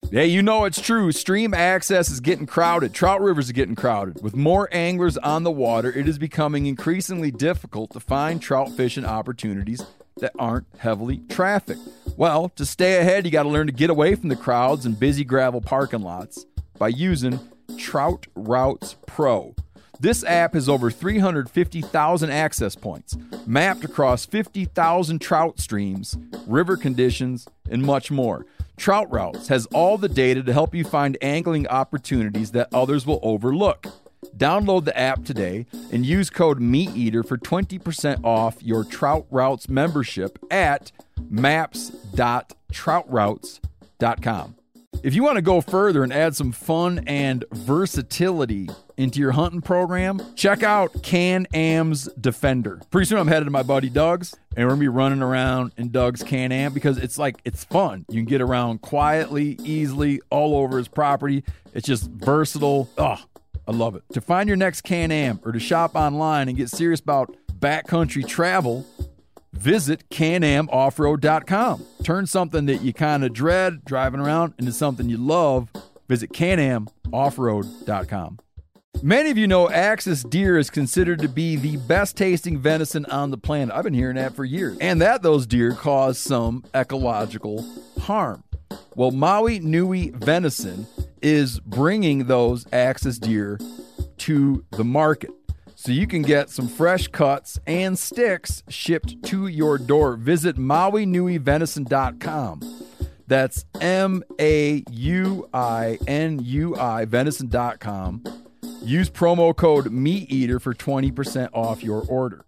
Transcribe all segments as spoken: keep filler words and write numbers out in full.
Yeah, you know it's true. Stream access is getting crowded. Trout rivers are getting crowded. With more anglers on the water, it is becoming increasingly difficult to find trout fishing opportunities that aren't heavily trafficked. Well, to stay ahead, you got to learn to get away from the crowds and busy gravel parking lots by using Trout Routes Pro. This app has over three hundred fifty thousand access points, mapped across fifty thousand trout streams, river conditions, and much more. Trout Routes has all the data to help you find angling opportunities that others will overlook. Download the app today and use code MeatEater for twenty percent off your Trout Routes membership at maps dot trout routes dot com. If you want to go further and add some fun and versatility into your hunting program, check out Can-Am's Defender. Pretty soon I'm headed to my buddy Doug's, and we're going to be running around in Doug's Can-Am because it's like, it's fun. You can get around quietly, easily, all over his property. It's just versatile. Oh, I love it. To find your next Can-Am or to shop online and get serious about backcountry travel, visit can am off road dot com. Turn something that you kind of dread driving around into something you love. Visit can am off road dot com. Many of you know Axis deer is considered to be the best tasting venison on the planet. I've been hearing that for years. And that those deer cause some ecological harm. Well, Maui Nui Venison is bringing those Axis deer to the market. So you can get some fresh cuts and sticks shipped to your door. Visit maui nui venison dot com. That's M A U I N U I venison dot com. Use promo code MeatEater for twenty percent off your order.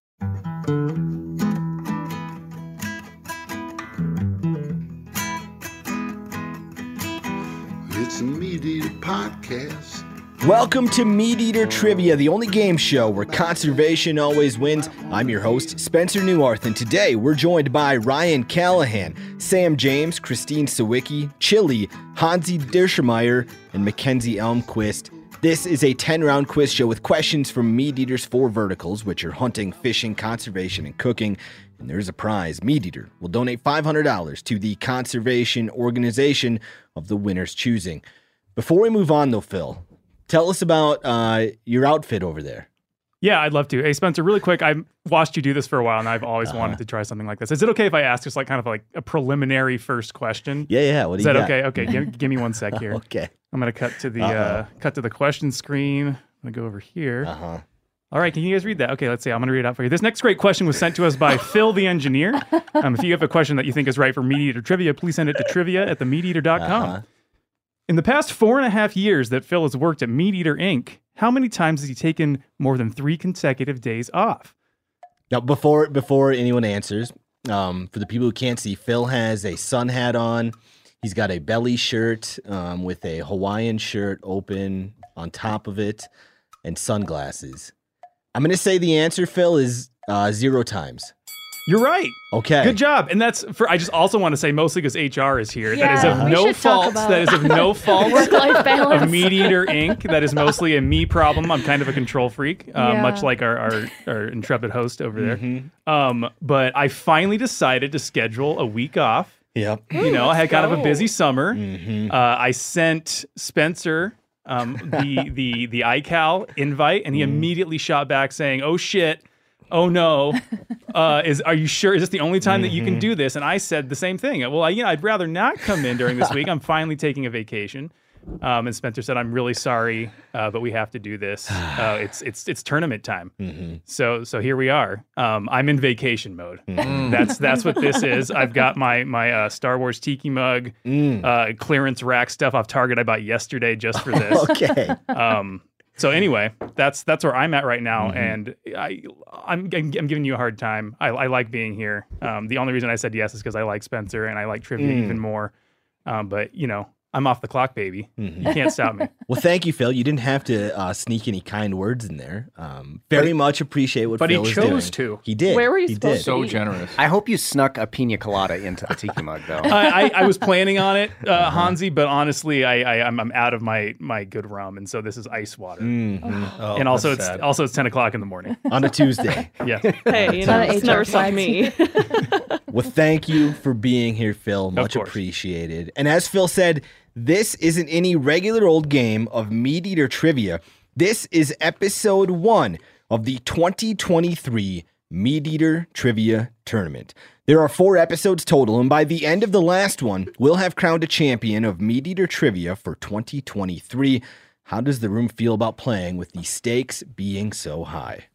It's a Meat Eater podcast. Welcome to Meat Eater Trivia, the only game show where conservation always wins. I'm your host, Spencer Neuarth, and today we're joined by Ryan Callahan, Sam James, Christine Sawicki, Chili, Hansi Derschemeyer, and Mackenzie Elmquist. This is a ten-round quiz show with questions from Meat Eater's four verticals, which are hunting, fishing, conservation, and cooking. And there's a prize. Meat Eater will donate five hundred dollars to the conservation organization of the winner's choosing. Before we move on, though, Phil, tell us about uh, your outfit over there. Yeah, I'd love to. Hey, Spencer, really quick, I've watched you do this for a while, and I've always uh-huh. wanted to try something like this. Is it okay if I ask just like kind of like a preliminary first question? Yeah, yeah. What do Is you that got? okay? Okay, give, give me one sec here. Okay. I'm gonna cut to the uh-huh. uh, cut to the question screen. I'm gonna go over here. Uh-huh. All right, can you guys read that? Okay, let's see. I'm going to read it out for you. This next great question was sent to us by Phil the engineer. Um, if you have a question that you think is right for Meat Eater Trivia, please send it to trivia at the meat eater dot com. Uh-huh. In the past four and a half years that Phil has worked at Meat Eater Incorporated, how many times has he taken more than three consecutive days off? Now, before before anyone answers, um, for the people who can't see, Phil has a sun hat on. He's got a belly shirt um, with a Hawaiian shirt open on top of it and sunglasses. I'm going to say the answer, Phil, is uh, zero times. You're right. Okay. Good job. And that's for, I just also want to say, mostly because H R is here, yeah, that is of no fault. That is of no fault work-life balance of Meat Eater Incorporated. That is mostly a me problem. I'm kind of a control freak, uh, yeah. much like our, our, our intrepid host over there. Mm-hmm. Um, but I finally decided to schedule a week off. Yep. You know, I had kind go. of a busy summer. Mm-hmm. Uh, I sent Spencer um, the the the iCal invite, and he mm. immediately shot back saying, "Oh shit." Oh no! Uh, is are you sure? Is this the only time that you can do this? And I said the same thing. Well, I, you know, I'd rather not come in during this week. I'm finally taking a vacation. Um, and Spencer said, "I'm really sorry, uh, but we have to do this. Uh, it's it's it's tournament time. Mm-hmm. So so here we are. Um, I'm in vacation mode. Mm. That's that's what this is. I've got my my uh, Star Wars tiki mug, Mm. uh, clearance rack stuff off Target I bought yesterday just for this. Okay. Um, So anyway, that's that's where I'm at right now, Mm-hmm. and I I'm, I'm I'm giving you a hard time. I, I like being here. Um, the only reason I said yes is because I like Spencer and I like trivia Mm. even more. Um, but you know, I'm off the clock, baby. Mm-hmm. You can't stop me. Well, thank you, Phil. You didn't have to uh, sneak any kind words in there. Um, very But- much appreciate what but he Phil is chose doing. to. He did. Where were you he supposed did. to So eat? generous. I hope you snuck a pina colada into the tiki mug, though. I, I, I was planning on it, uh, Hansi, but honestly, I, I I'm, I'm out of my my good rum, and so this is ice water. Mhm. Oh, and also, that's it's sad. also it's ten o'clock in the morning. On a Tuesday. Yeah. Hey, you know, Not it's H R never stopped me. Well, thank you for being here, Phil. Much course. appreciated. And as Phil said, This isn't any regular old game of Meat Eater Trivia. This is episode one of the twenty twenty-three Meat Eater Trivia Tournament. There are four episodes total, and by the end of the last one, we'll have crowned a champion of Meat Eater Trivia for twenty twenty-three. How does the room feel about playing with the stakes being so high?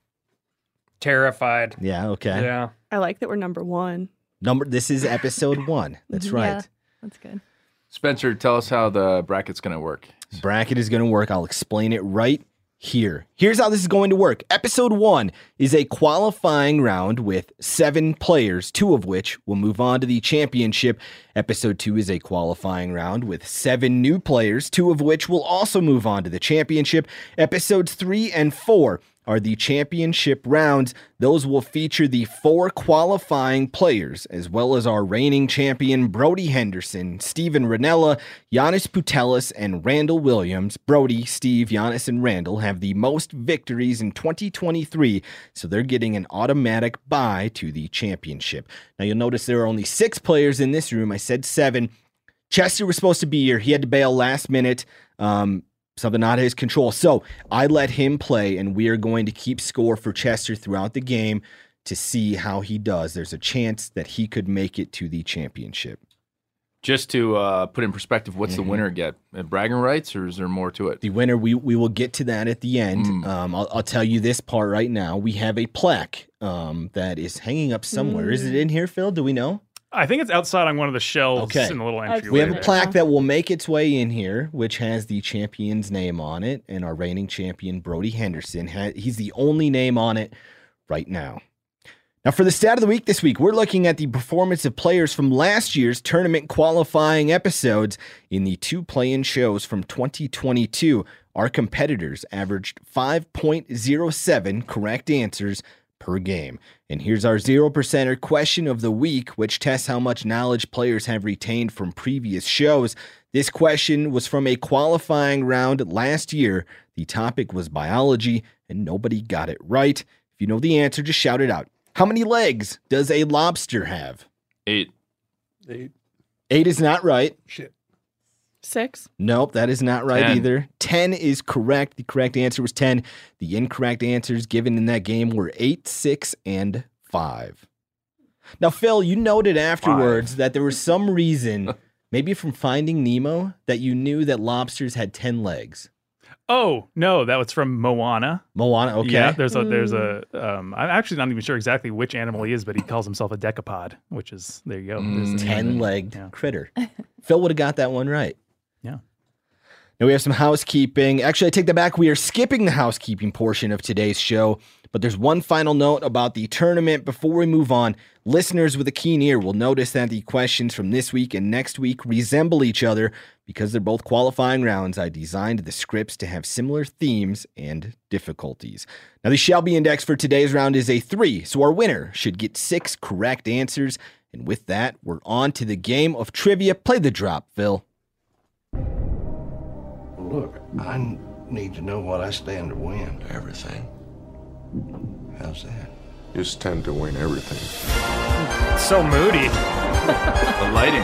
Terrified. Yeah, okay. Yeah. I like that we're number one. Number. This is episode one. That's right. Yeah, that's good. Spencer, tell us how the bracket's going to work. Bracket is going to work. I'll explain it right here. Here's how this is going to work. Episode one is a qualifying round with seven players, two of which will move on to the championship. Episode two is a qualifying round with seven new players, two of which will also move on to the championship. Episodes three and four are the championship rounds. Those will feature the four qualifying players, as well as our reigning champion Brody Henderson, Steven Ranella, Giannis Putelis, and Randall Williams. Brody, Steve, Giannis, and Randall have the most victories in twenty twenty-three, so they're getting an automatic bye to the championship. Now you'll notice there are only six players in this room. I said seven. Chester was supposed to be here. He had to bail last minute. Um, Something out of his control. So I let him play, and we are going to keep score for Chester throughout the game to see how he does. There's a chance that he could make it to the championship. Just to uh, put in perspective, what's mm-hmm. the winner get? Uh, bragging rights, or is there more to it? The winner, we we will get to that at the end. Mm. Um, I'll, I'll tell you this part right now. We have a plaque um, that is hanging up somewhere. Mm. Is it in here, Phil? Do we know? I think it's outside on one of the shelves okay. in the little entry. We have a there. plaque that will make its way in here, which has the champion's name on it, and our reigning champion, Brody Henderson. He's the only name on it right now. Now, for the stat of the week this week, we're looking at the performance of players from last year's tournament qualifying episodes in the two play-in shows from twenty twenty-two. Our competitors averaged five point oh seven correct answers per game. And here's our zero percenter question of the week, which tests how much knowledge players have retained from previous shows. This question was from a qualifying round last year. The topic was biology, and nobody got it right. If you know the answer, just shout it out. How many legs does a lobster have? Eight. Eight. Eight is not right. Shit. Six. Nope, that is not right ten. either. Ten is correct. The correct answer was ten. The incorrect answers given in that game were eight, six, and five. Now, Phil, you noted afterwards Five. that there was some reason, maybe from Finding Nemo, that you knew that lobsters had ten legs. Oh, no, that was from Moana. Moana, okay. Yeah, there's a, there's a, um, I'm actually not even sure exactly which animal he is, but he calls himself a decapod, which is, there you go. Mm. ten-legged Yeah. critter. Phil would have got that one right. Yeah. Now we have some housekeeping. Actually, I take that back. We are skipping the housekeeping portion of today's show, but there's one final note about the tournament before we move on. Listeners with a keen ear will notice that the questions from this week and next week resemble each other because they're both qualifying rounds. I designed the scripts to have similar themes and difficulties. Now, the shall be index for today's round is a three, so our winner should get six correct answers. And with that, we're on to the game of trivia. Play the drop, Phil. Look, I need to know what I stand to win. Everything. How's that? You stand to win everything. So moody. The lighting.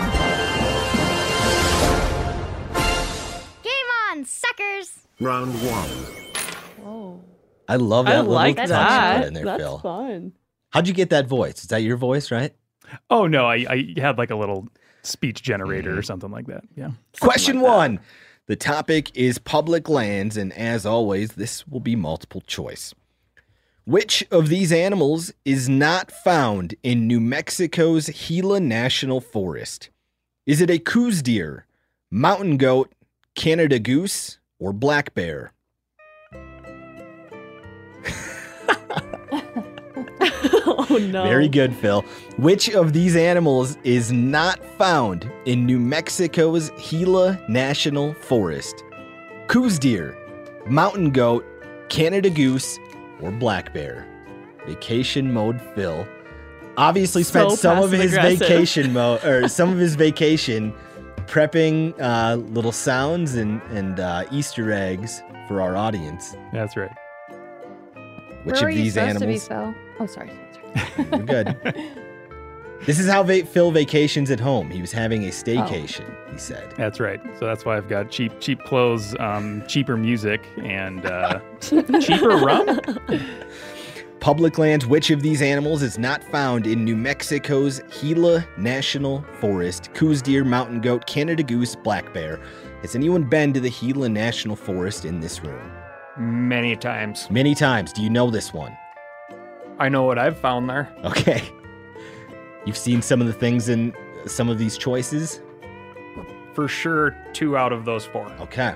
Game on, suckers! Round one. Whoa. I love that I little like touch that. you put in there, That's Phil. fun. How'd you get that voice? Is that your voice, right? Oh, no, I, I had like a little speech generator or something like that. Yeah. Question like that. one. The topic is public lands, and as always, this will be multiple choice. Which of these animals is not found in New Mexico's Gila National Forest? Is it a Coues deer, mountain goat, Canada goose, or black bear? Oh, no. Very good, Phil. Which of these animals is not found in New Mexico's Gila National Forest? Coues deer, mountain goat, Canada goose, or black bear? Vacation mode Phil obviously spent So some of his passive-aggressive. vacation mode or some of his vacation prepping uh, little sounds and and uh, Easter eggs for our audience. That's right. Which Where of were you these supposed animals? to be, Phil? Oh, sorry. sorry. We're good. This is how va- Phil vacations at home. He was having a staycation, he said. That's right. So that's why I've got cheap, cheap clothes, um, cheaper music, and uh, cheaper rum. Public lands, which of these animals is not found in New Mexico's Gila National Forest? Coos deer, mountain goat, Canada goose, black bear. Has anyone been to the Gila National Forest in this room? Many times. Many times. Do you know this one? I know what I've found there. Okay. You've seen some of the things in some of these choices? For sure, two out of those four. Okay.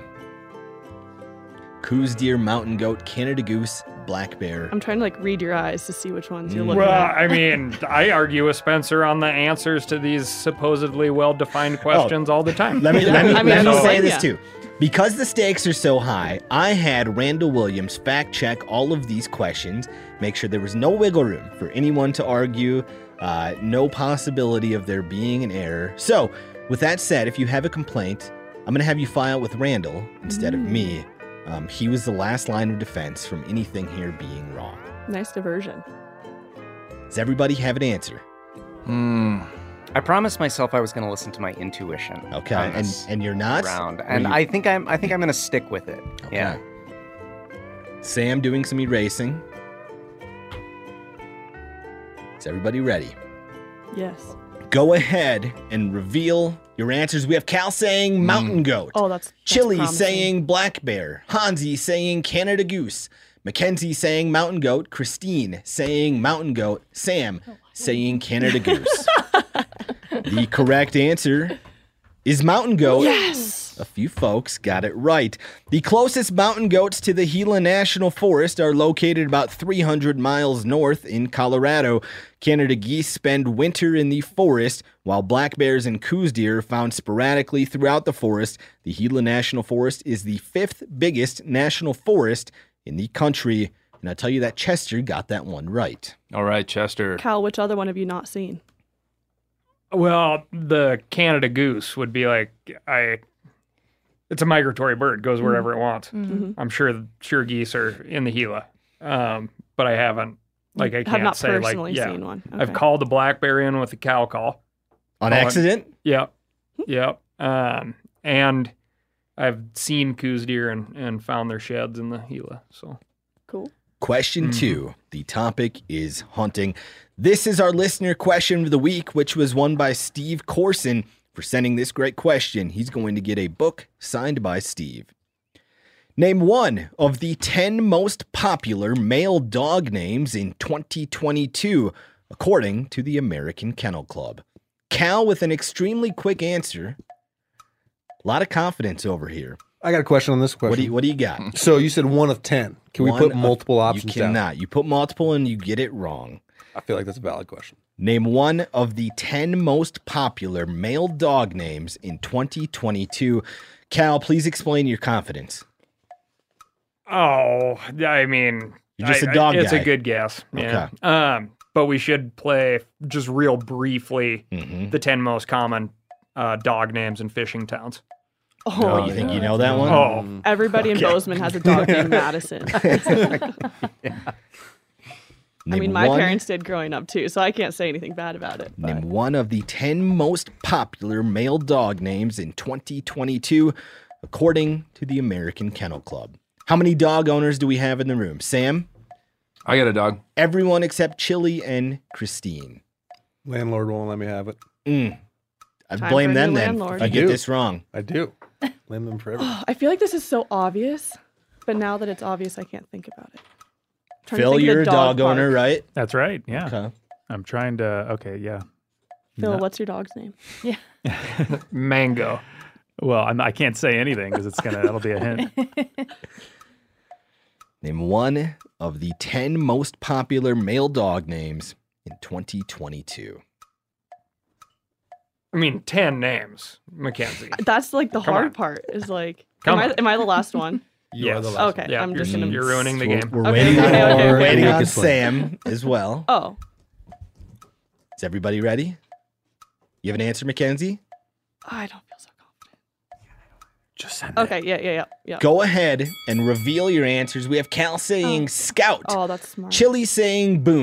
Coos deer, mountain goat, Canada goose, black bear. I'm trying to like read your eyes to see which ones you're Mm. looking Well, at. I mean, I argue with Spencer on the answers to these supposedly well-defined questions all the time. Let me let me, I mean, let me so- say this yeah. too. Because the stakes are so high, I had Randall Williams fact check all of these questions, make sure there was no wiggle room for anyone to argue, uh, no possibility of there being an error. So, with that said, if you have a complaint, I'm going to have you file with Randall instead of me. Um, he was the last line of defense from anything here being wrong. Nice diversion. Does everybody have an answer? Hmm. I promised myself I was going to listen to my intuition. Okay, on and this and you're not? round, and you- I think I'm. I think I'm going to stick with it. Okay. Yeah. Sam doing some erasing. Is everybody ready? Yes. Go ahead and reveal your answers. We have Cal saying mountain goat. Oh, that's, that's Chili promising. saying black bear. Hansi saying Canada goose. Mackenzie saying mountain goat. Christine saying mountain goat. Sam saying Canada goose. The correct answer is mountain goat. Yes. A few folks got it right. The closest mountain goats to the Gila National Forest are located about three hundred miles north in Colorado. Canada geese spend winter in the forest, while black bears and coos deer are found sporadically throughout the forest. The Gila National Forest is the fifth biggest national forest in the country. And I'll tell you that Chester got that one right. All right, Chester. Cal, which other one have you not seen? Well, the Canada goose would be like I. It's a migratory bird, goes wherever it wants. Mhm. I'm sure sure geese are in the Gila, um, but I haven't. Like I Have can't not say like personally yeah. seen one. I've Okay. called the black bear in with a cow call. On Oh, accident? Yep, yep. Um, and I've seen coos deer and, and found their sheds in the Gila. So Cool. Question Mhm. two. The topic is hunting. This is our listener question of the week, which was won by Steve Corson for sending this great question. He's going to get a book signed by Steve. Name one of the ten most popular male dog names in twenty twenty-two, according to the American Kennel Club. Cal with an extremely quick answer. A lot of confidence over here. I got a question on this question. What do you, what do you got? So you said one of ten. Can we One put of- multiple options You down? cannot. You put multiple and you get it wrong. I feel like that's a valid question. Name one of the ten most popular male dog names in twenty twenty-two. Cal, please explain your confidence. Oh, I mean, You're just a a dog It's guy. a good guess. Yeah. Um, but we should play just real briefly Mhm. the ten most common uh, dog names in fishing towns. Oh, Oh, you think you know that one? Oh, everybody in Okay. Bozeman has a dog named Madison. I mean, Name my one- parents did growing up too, so I can't say anything bad about it. but- Name one of the ten most popular male dog names in twenty twenty-two, according to the American Kennel Club. How many dog owners do we have in the room? Sam? I got a dog. Everyone except Chili and Christine. Landlord won't let me have it. Mm. I Time blame for a them new then landlord. if I I get do. this wrong. I do. Blame them for everything. I feel like this is so obvious, but now that it's obvious, I can't think about it. Trying to Phil, think of the you're a dog, park. owner, right? That's right. Yeah. Okay. I'm trying to. Okay. Yeah. Phil, No. what's your dog's name? mango. Well, I'm, I can't say anything because it's gonna. That'll be a hint. Name one of the ten most popular male dog names in twenty twenty-two. I mean, ten names, Mackenzie. That's like the Come hard on. part. Is like, Come am I, on. am I the last one? You yes. are the last Okay, Yeah, I'm you're, just gonna. you're ruining the We're- game. We're Okay, waiting okay, on, okay, okay. We're we're waiting Nick on is playing. Sam as well. Oh, Is everybody ready? You have an answer, Mackenzie? I don't feel so confident. Just send Okay, yeah, yeah, yeah, yeah. Go ahead and reveal your answers. We have Cal saying Oh. Scout, Oh, that's smart. Chili saying Boone,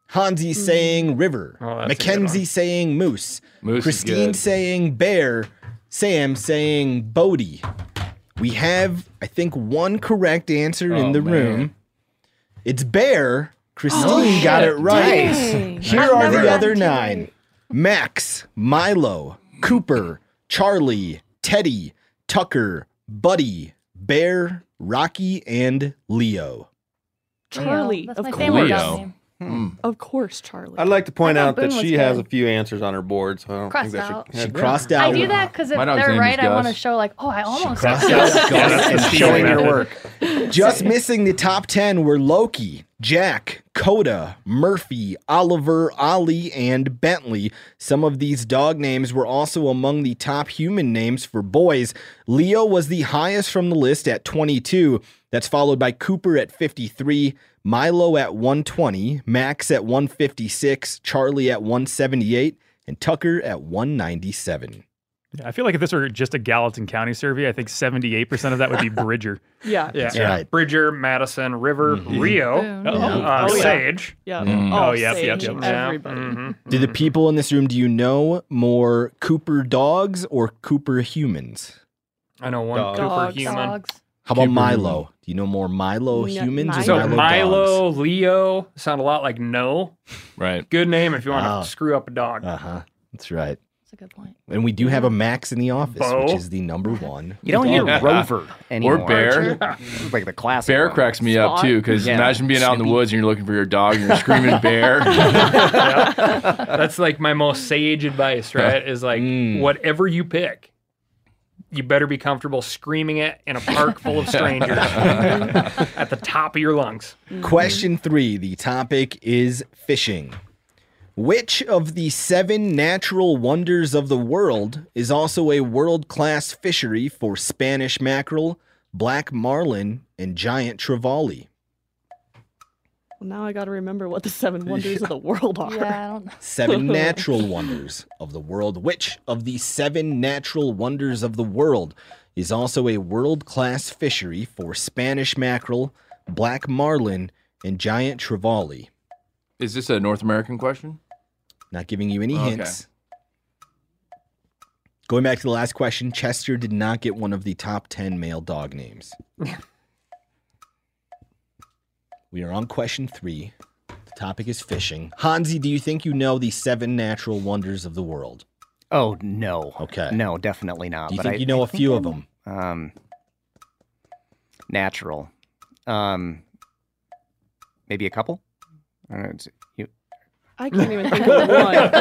Hansi saying river. Oh, that's a good Mackenzie one. saying moose. Moose is Christine good. saying bear. Sam saying Bodie. We have, I think, one correct answer in Oh, the man. room. It's bear. Christine Oh, got shit. it right. Dang. Here I've are never the gotten other two nine. right. Max, Milo, Cooper, Charlie, Teddy, Tucker, Buddy, Bear, Rocky, and Leo. Charlie, That's of my course. family Leo. dog name. Mm. Of course, Charlie. I'd like to point I thought out that Boone was she has a good. few answers on her board, so I don't Crossed think that out. she, She yeah. crossed out. I do that because if My dog's they're name is right, I want to Gus. show like, oh, I almost. Crossed got out that. Gus that's the and Steve showing your method. work. Just missing the top ten were Loki, Jack, Coda, Murphy, Oliver, Ollie, and Bentley. Some of these dog names were also among the top human names for boys. Leo was the highest from the list at twenty-two. That's followed by Cooper at fifty-three, Milo at one twenty, Max at one fifty-six, Charlie at one seventy-eight, and Tucker at one ninety-seven. Yeah, I feel like if this were just a Gallatin County survey, I think seventy-eight percent of that would be Bridger. Yeah. Yeah. That's right. Bridger, Madison, River, Rio, Boone. Oh, uh, Oh, yeah. Sage. Yeah. Mm. Oh, Oh, yep, yep, Sage, yep. Yeah. Everybody. Mhm. Do the people in this room, do you know more Cooper dogs or Cooper humans? I know one Dog. Cooper Dogs. human. Dogs. How about Cooper Milo? human. Do you know more Milo No, humans or So Milo, Milo, dogs? Leo sound a lot like no. Right. Good name if you want Wow. to screw up a dog. Uh-huh. That's right. That's a good point. And we do have a Max in the office, Bo. which is the number one. You don't hear Yeah. Rover anymore. Or bear. It's like the classic. Bear one. cracks me up Spot. too, because Yeah. imagine being out in the Snoopy. woods and you're looking for your dog and you're screaming bear. That's like my most sage advice, right? Is like Mm. whatever you pick, you better be comfortable screaming it in a park full of strangers at the top of your lungs. Question three. The topic is fishing. Which of the seven natural wonders of the world is also a world-class fishery for Spanish mackerel, black marlin, and giant trevally? Well, now I got to remember what the seven wonders of the world are. Yeah, I don't know. Seven natural wonders of the world. Which of the seven natural wonders of the world is also a world-class fishery for Spanish mackerel, black marlin, and giant trevally? Is this a North American question? Not giving you any Okay. hints. Going back to the last question, Chester did not get one of the top ten male dog names. We are on question three. The topic is fishing. Hansi, do you think you know the seven natural wonders of the world? Oh no. Okay. No, definitely not. Do you but think I, you know I a think few I of know- them? Um, natural. Um, maybe a couple. I don't know, it's- you- I can't even think of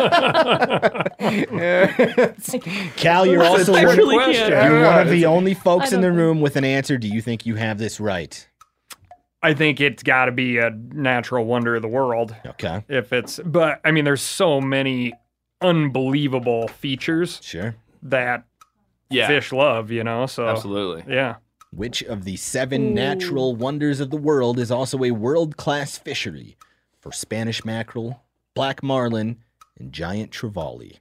one. Cal, you're also I one, really question. can't. you're one of the only folks I in the don't room with an answer. Do you think you have this right? I think it's got to be a natural wonder of the world. Okay. If it's, but I mean, there's so many unbelievable features Sure. that Yeah. fish love, you know? So, Absolutely. yeah. Which of the seven Ooh. natural wonders of the world is also a world-class fishery for Spanish mackerel, black marlin, and giant trevally?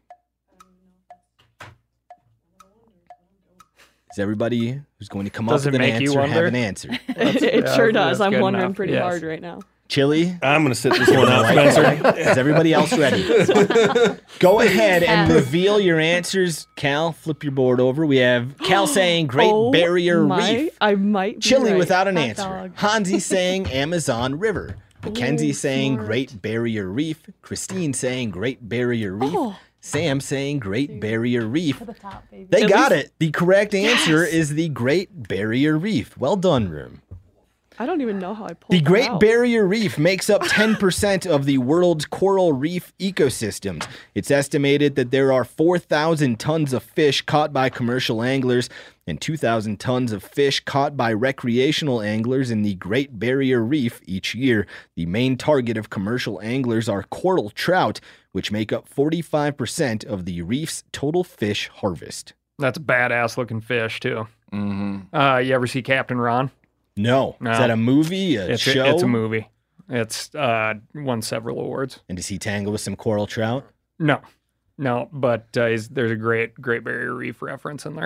Is everybody who's going to come Does up it with an make you answer have wonder? an answer? it it yeah, sure that's does. I'm good wondering enough. pretty Yes. hard right now. Chili? I'm going to sit this one out, Right, Spencer. right. Is everybody else ready? Go ahead and Pass. reveal your answers. Cal, flip your board over. We have Cal saying Great Oh Barrier my, Reef. I might be Chili right. without an Hot answer. dog. Hansi saying Amazon River. Mackenzie Ooh, saying smart. Great Barrier Reef. Christine saying Great Barrier Reef. Oh. Sam saying Great Barrier Reef. To the top, baby. They At got least- it. The correct answer Yes. is the Great Barrier Reef. Well done, room. I don't even know how I pulled The that Great out. Barrier Reef makes up ten percent of the world's coral reef ecosystems. It's estimated that there are four thousand tons of fish caught by commercial anglers and two thousand tons of fish caught by recreational anglers in the Great Barrier Reef each year. The main target of commercial anglers are coral trout, which make up forty-five percent of the reef's total fish harvest. That's a badass looking fish, too. Mm-hmm. Uh, you ever see Captain Ron? No. No. Is that a movie, a It's show? a, it's a movie. It's uh, won several awards. And does he tangle with some coral trout? No, no, but uh, he's, there's a great Great Barrier Reef reference in there.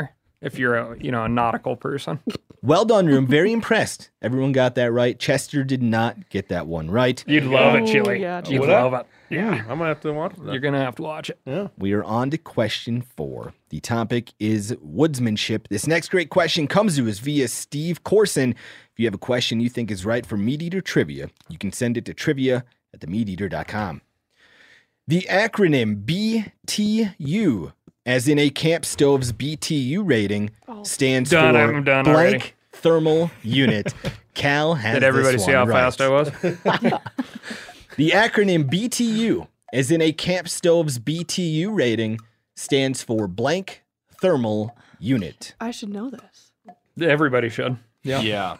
if you're a you know a nautical person. Well done, room. Very impressed. Everyone got that right. Chester did not get that one right. You'd love it, Oh, Chili. yeah, You'd Would I? love it. Yeah, I'm gonna have to watch that. you're gonna have to watch it. Yeah. We are on to question four. The topic is woodsmanship. This next great question comes to us via Steve Corson. If you have a question you think is right for Meat Eater Trivia, you can send it to trivia at the meat eater dot com. The acronym B T U, as in a camp stove's B T U rating, Oh. stands Done, for I'm done blank already. thermal unit. Cal has Did everybody this see one how right. fast I was? The acronym B T U, as in a camp stove's B T U rating, stands for blank thermal unit. I should know this. Everybody should. Yeah. Yeah.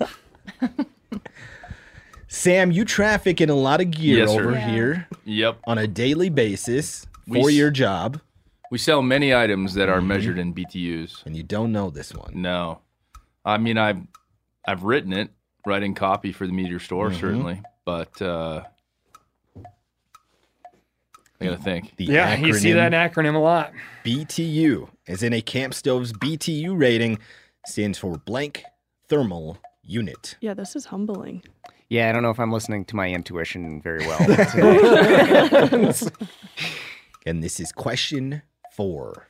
Sam, you traffic in a lot of gear Yes, sir. over Yeah. here Yep. on a daily basis We for s- your job, We sell many items that Mm-hmm. are measured in B T Us. and you don't know this one. No. I mean, I've I've written it, writing copy for the Meteor Store, Mhm. certainly, but uh, I gotta think. The Yeah, you see acronym that acronym a lot. B T U, as in a camp stove's B T U rating, stands for blank thermal unit. Yeah, this is humbling. Yeah, I don't know if I'm listening to my intuition very well today. And this is question four.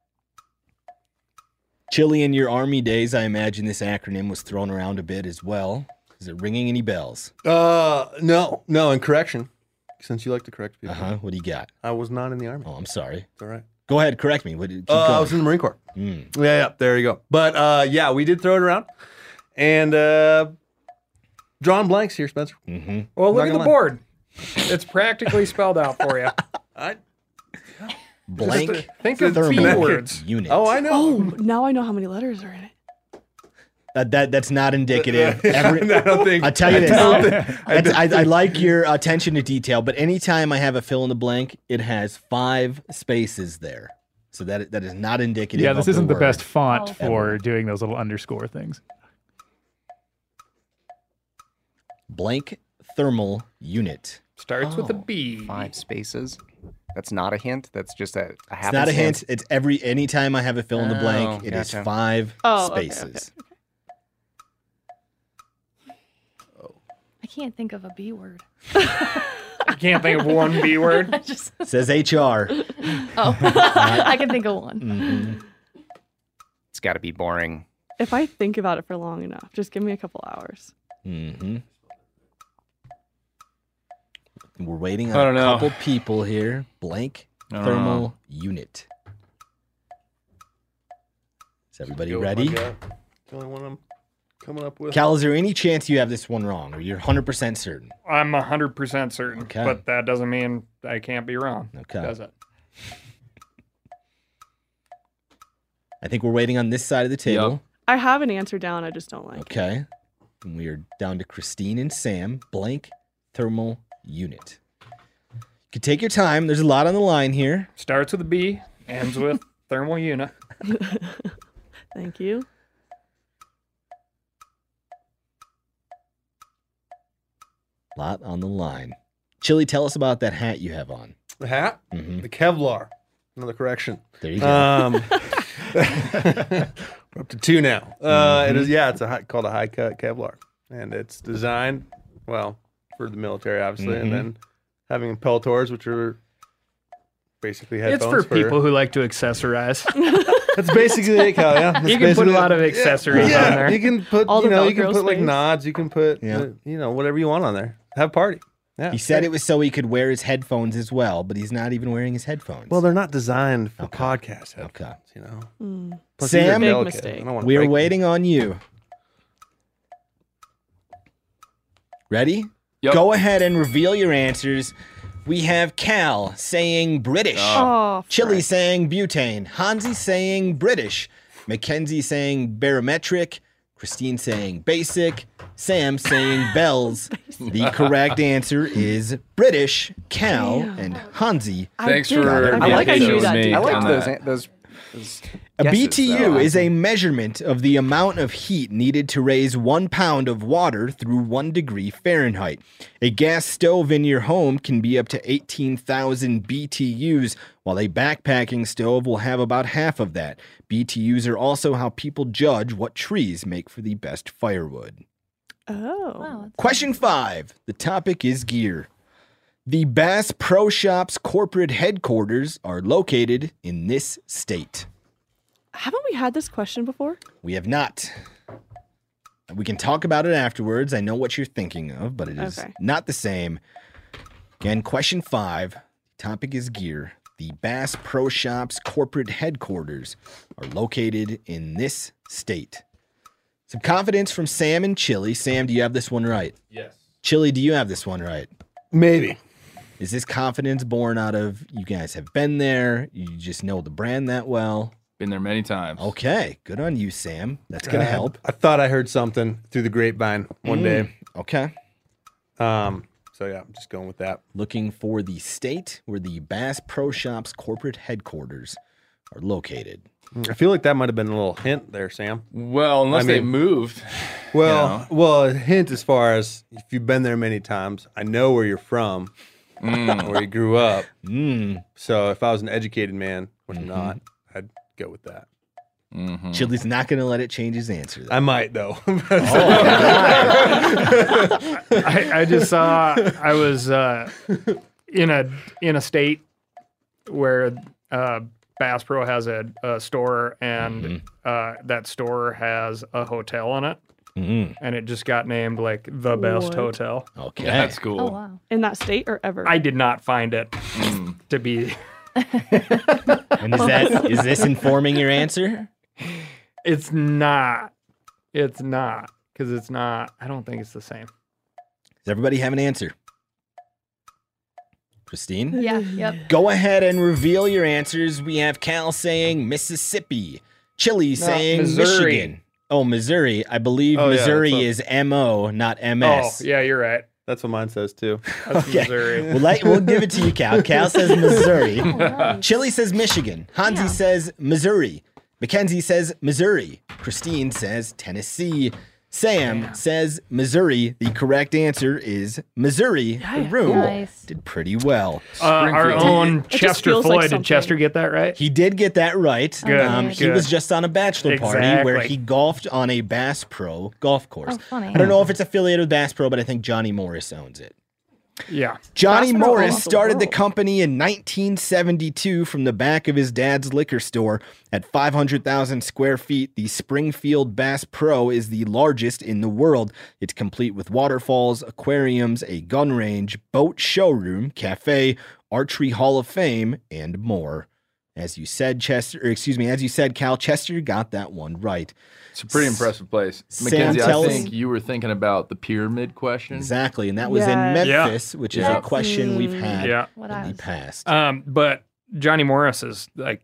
Chili, in your Army days, I imagine this acronym was thrown around a bit as well. Is it ringing any bells? Uh, no, no. And correction, since you like to correct people, Uh-huh. What do you got? I was not in the army. Oh, I'm sorry. It's all right. Go ahead, correct me. What did, keep Uh, I going. was in the Marine Corps. Mm. Yeah, yeah. There you go. But uh, yeah, we did throw it around, and uh, drawing blanks here, Spencer. Mm-hmm. Well, look Not at the gonna lie. board. It's practically spelled out for you. I, Blank Just think of thermal B words. unit. oh, I know. Oh, now I know how many letters are in it. That, that that's not indicative. Every, I don't think. I tell you this. don't That's- I, I like your attention to detail, but anytime I have a fill in the blank, it has five spaces there. So that that is not indicative. Yeah, of this isn't the word. best font Oh. for doing those little underscore things. Blank thermal unit. Starts with a Oh, B. Five spaces. That's not a hint. That's just a, a It's not a happenstance. hint. It's every anytime I have a fill in the blank, Oh, it is gotcha. five Oh, okay, spaces. I can't think of a B word. You can't think of one B word. I just Says H R. oh, I can think of one. Mhm. It's got to be boring. If I think about it for long enough, just give me a couple hours. Mm-hmm. We're waiting I on don't a know. couple people here. Blank I don't thermal know. unit. Is everybody Go with my ready? gut. The only one I'm coming up with. Cal, is there any chance you have this one wrong, or you're one hundred percent certain? I'm one hundred percent certain, Okay. but that doesn't mean I can't be wrong. Okay. Does it? I think we're waiting on this side of the table. I have an answer down. I just don't like it. Okay. And we are down to Christine and Sam. Blank thermal unit. You can take your time. There's a lot on the line here. Starts with a B, ends with thermal unit. Thank you. Lot on the line. Chili, tell us about that hat you have on. The hat, Mm-hmm. the Kevlar. Another correction. There you go. Um, we're up to two now. Uh, It is, yeah, it's a high, called a high cut Kevlar, and it's designed well for the military, obviously, Mhm. and then having Peltors, which are basically It's headphones. for people who like to accessorize. That's basically it, Cal. Yeah, That's You can put a basically lot it. of accessories yeah, on there. You can put, All you the know, you can Velcro put like space. nods. You can put, Yeah. uh, you know, whatever you want on there. Have a party. Yeah. He said it was so he could wear his headphones as well, but he's not even wearing his headphones. Well, they're not designed for Okay. podcast headphones. Okay. You know. Mm. Plus, these are Sam? Big delicate. mistake. I don't wanna We're break them. waiting on you. Ready? Yep. Go ahead and reveal your answers. We have Cal saying British. Oh, Chili frick. saying butane. Hansi saying British. Mackenzie saying barometric. Christine saying basic. Sam saying bells. The correct answer is British. Cal Damn. and Hansi. I Thanks did- for I being feel like I patient knew with that. me dude. I on liked those that. those A Guesses, B T U though. is a measurement of the amount of heat needed to raise one pound of water through one degree Fahrenheit. A gas stove in your home can be up to eighteen thousand B T Us, while a backpacking stove will have about half of that. B T Us are also how people judge what trees make for the best firewood. Oh. Wow, that's Question five. The topic is gear. The Bass Pro Shops corporate headquarters are located in this state. Haven't we had this question before? We have not. We can talk about it afterwards. I know what you're thinking of, but it is Okay. not the same. Again, question five. The topic is gear. The Bass Pro Shops corporate headquarters are located in this state. Some confidence from Sam and Chili. Sam, do you have this one right? Yes. Chili, do you have this one right? Maybe. Is this confidence born out of you guys have been there? You just know the brand that well? Been there many times. Okay, good on you, Sam. That's going to Uh, help. I thought I heard something through the grapevine one Mm, day. Okay. Um. So yeah, I'm just going with that. Looking for the state where the Bass Pro Shops corporate headquarters are located. I feel like that might have been a little hint there, Sam. Well, unless I they mean- moved. Well, You well, a hint as far as if you've been there many times, I know where you're from, where you grew up. Mm. So if I was an educated man, which Mhm. I'm not, I'd go with that. Mm-hmm. Chili's not going to let it change his answer. though. I might though. I, I just saw I was uh, in a in a state where uh, Bass Pro has a, a store, and uh, that store has a hotel in it, Mhm. and it just got named like the best What? hotel. Okay. That's cool. Oh wow. In that state or ever? I did not find it to be. And is that is this informing your answer? It's not. It's not because it's not. I don't think it's the same. Does everybody have an answer? Christine? Yeah. Yep. Go ahead and reveal your answers. We have Cal saying Mississippi, Chili saying Missouri. Michigan. Oh, Missouri. I believe Oh, yeah, Missouri that's is M O, not M S. Oh, yeah, you're right. That's what mine says too. That's Okay. Missouri. We'll, let, we'll give it to you, Cal. Cal says Missouri. Oh, nice. Chili says Michigan. Hansi Yeah. says Missouri. Mackenzie says Missouri. Christine says Tennessee. Sam says Missouri. The correct answer is Missouri. The room Nice. did pretty well. Uh, our Springfield. own It just Chester feels like Floyd. Did something. Chester get that right? He did get that right. Good, Um, he good. was just on a bachelor party where Exactly. he golfed on a Bass Pro golf course. Oh, funny. I don't know if it's affiliated with Bass Pro, but I think Johnny Morris owns it. Yeah. Johnny Bass Pro Morris owns the started the world. company in nineteen seventy-two from the back of his dad's liquor store. At five hundred thousand square feet, the Springfield Bass Pro is the largest in the world. It's complete with waterfalls, aquariums, a gun range, boat showroom, cafe, archery hall of fame, and more. As you said, Chester, or excuse me, as you said, Cal, Chester got that one right. It's a pretty impressive place. Sam, Mackenzie, I tell us- think you were thinking about the pyramid question. Exactly, and that was in Yes. Yeah. Memphis, which is a That's- question we've had Yeah. What I in the was. past. Um, but Johnny Morris is like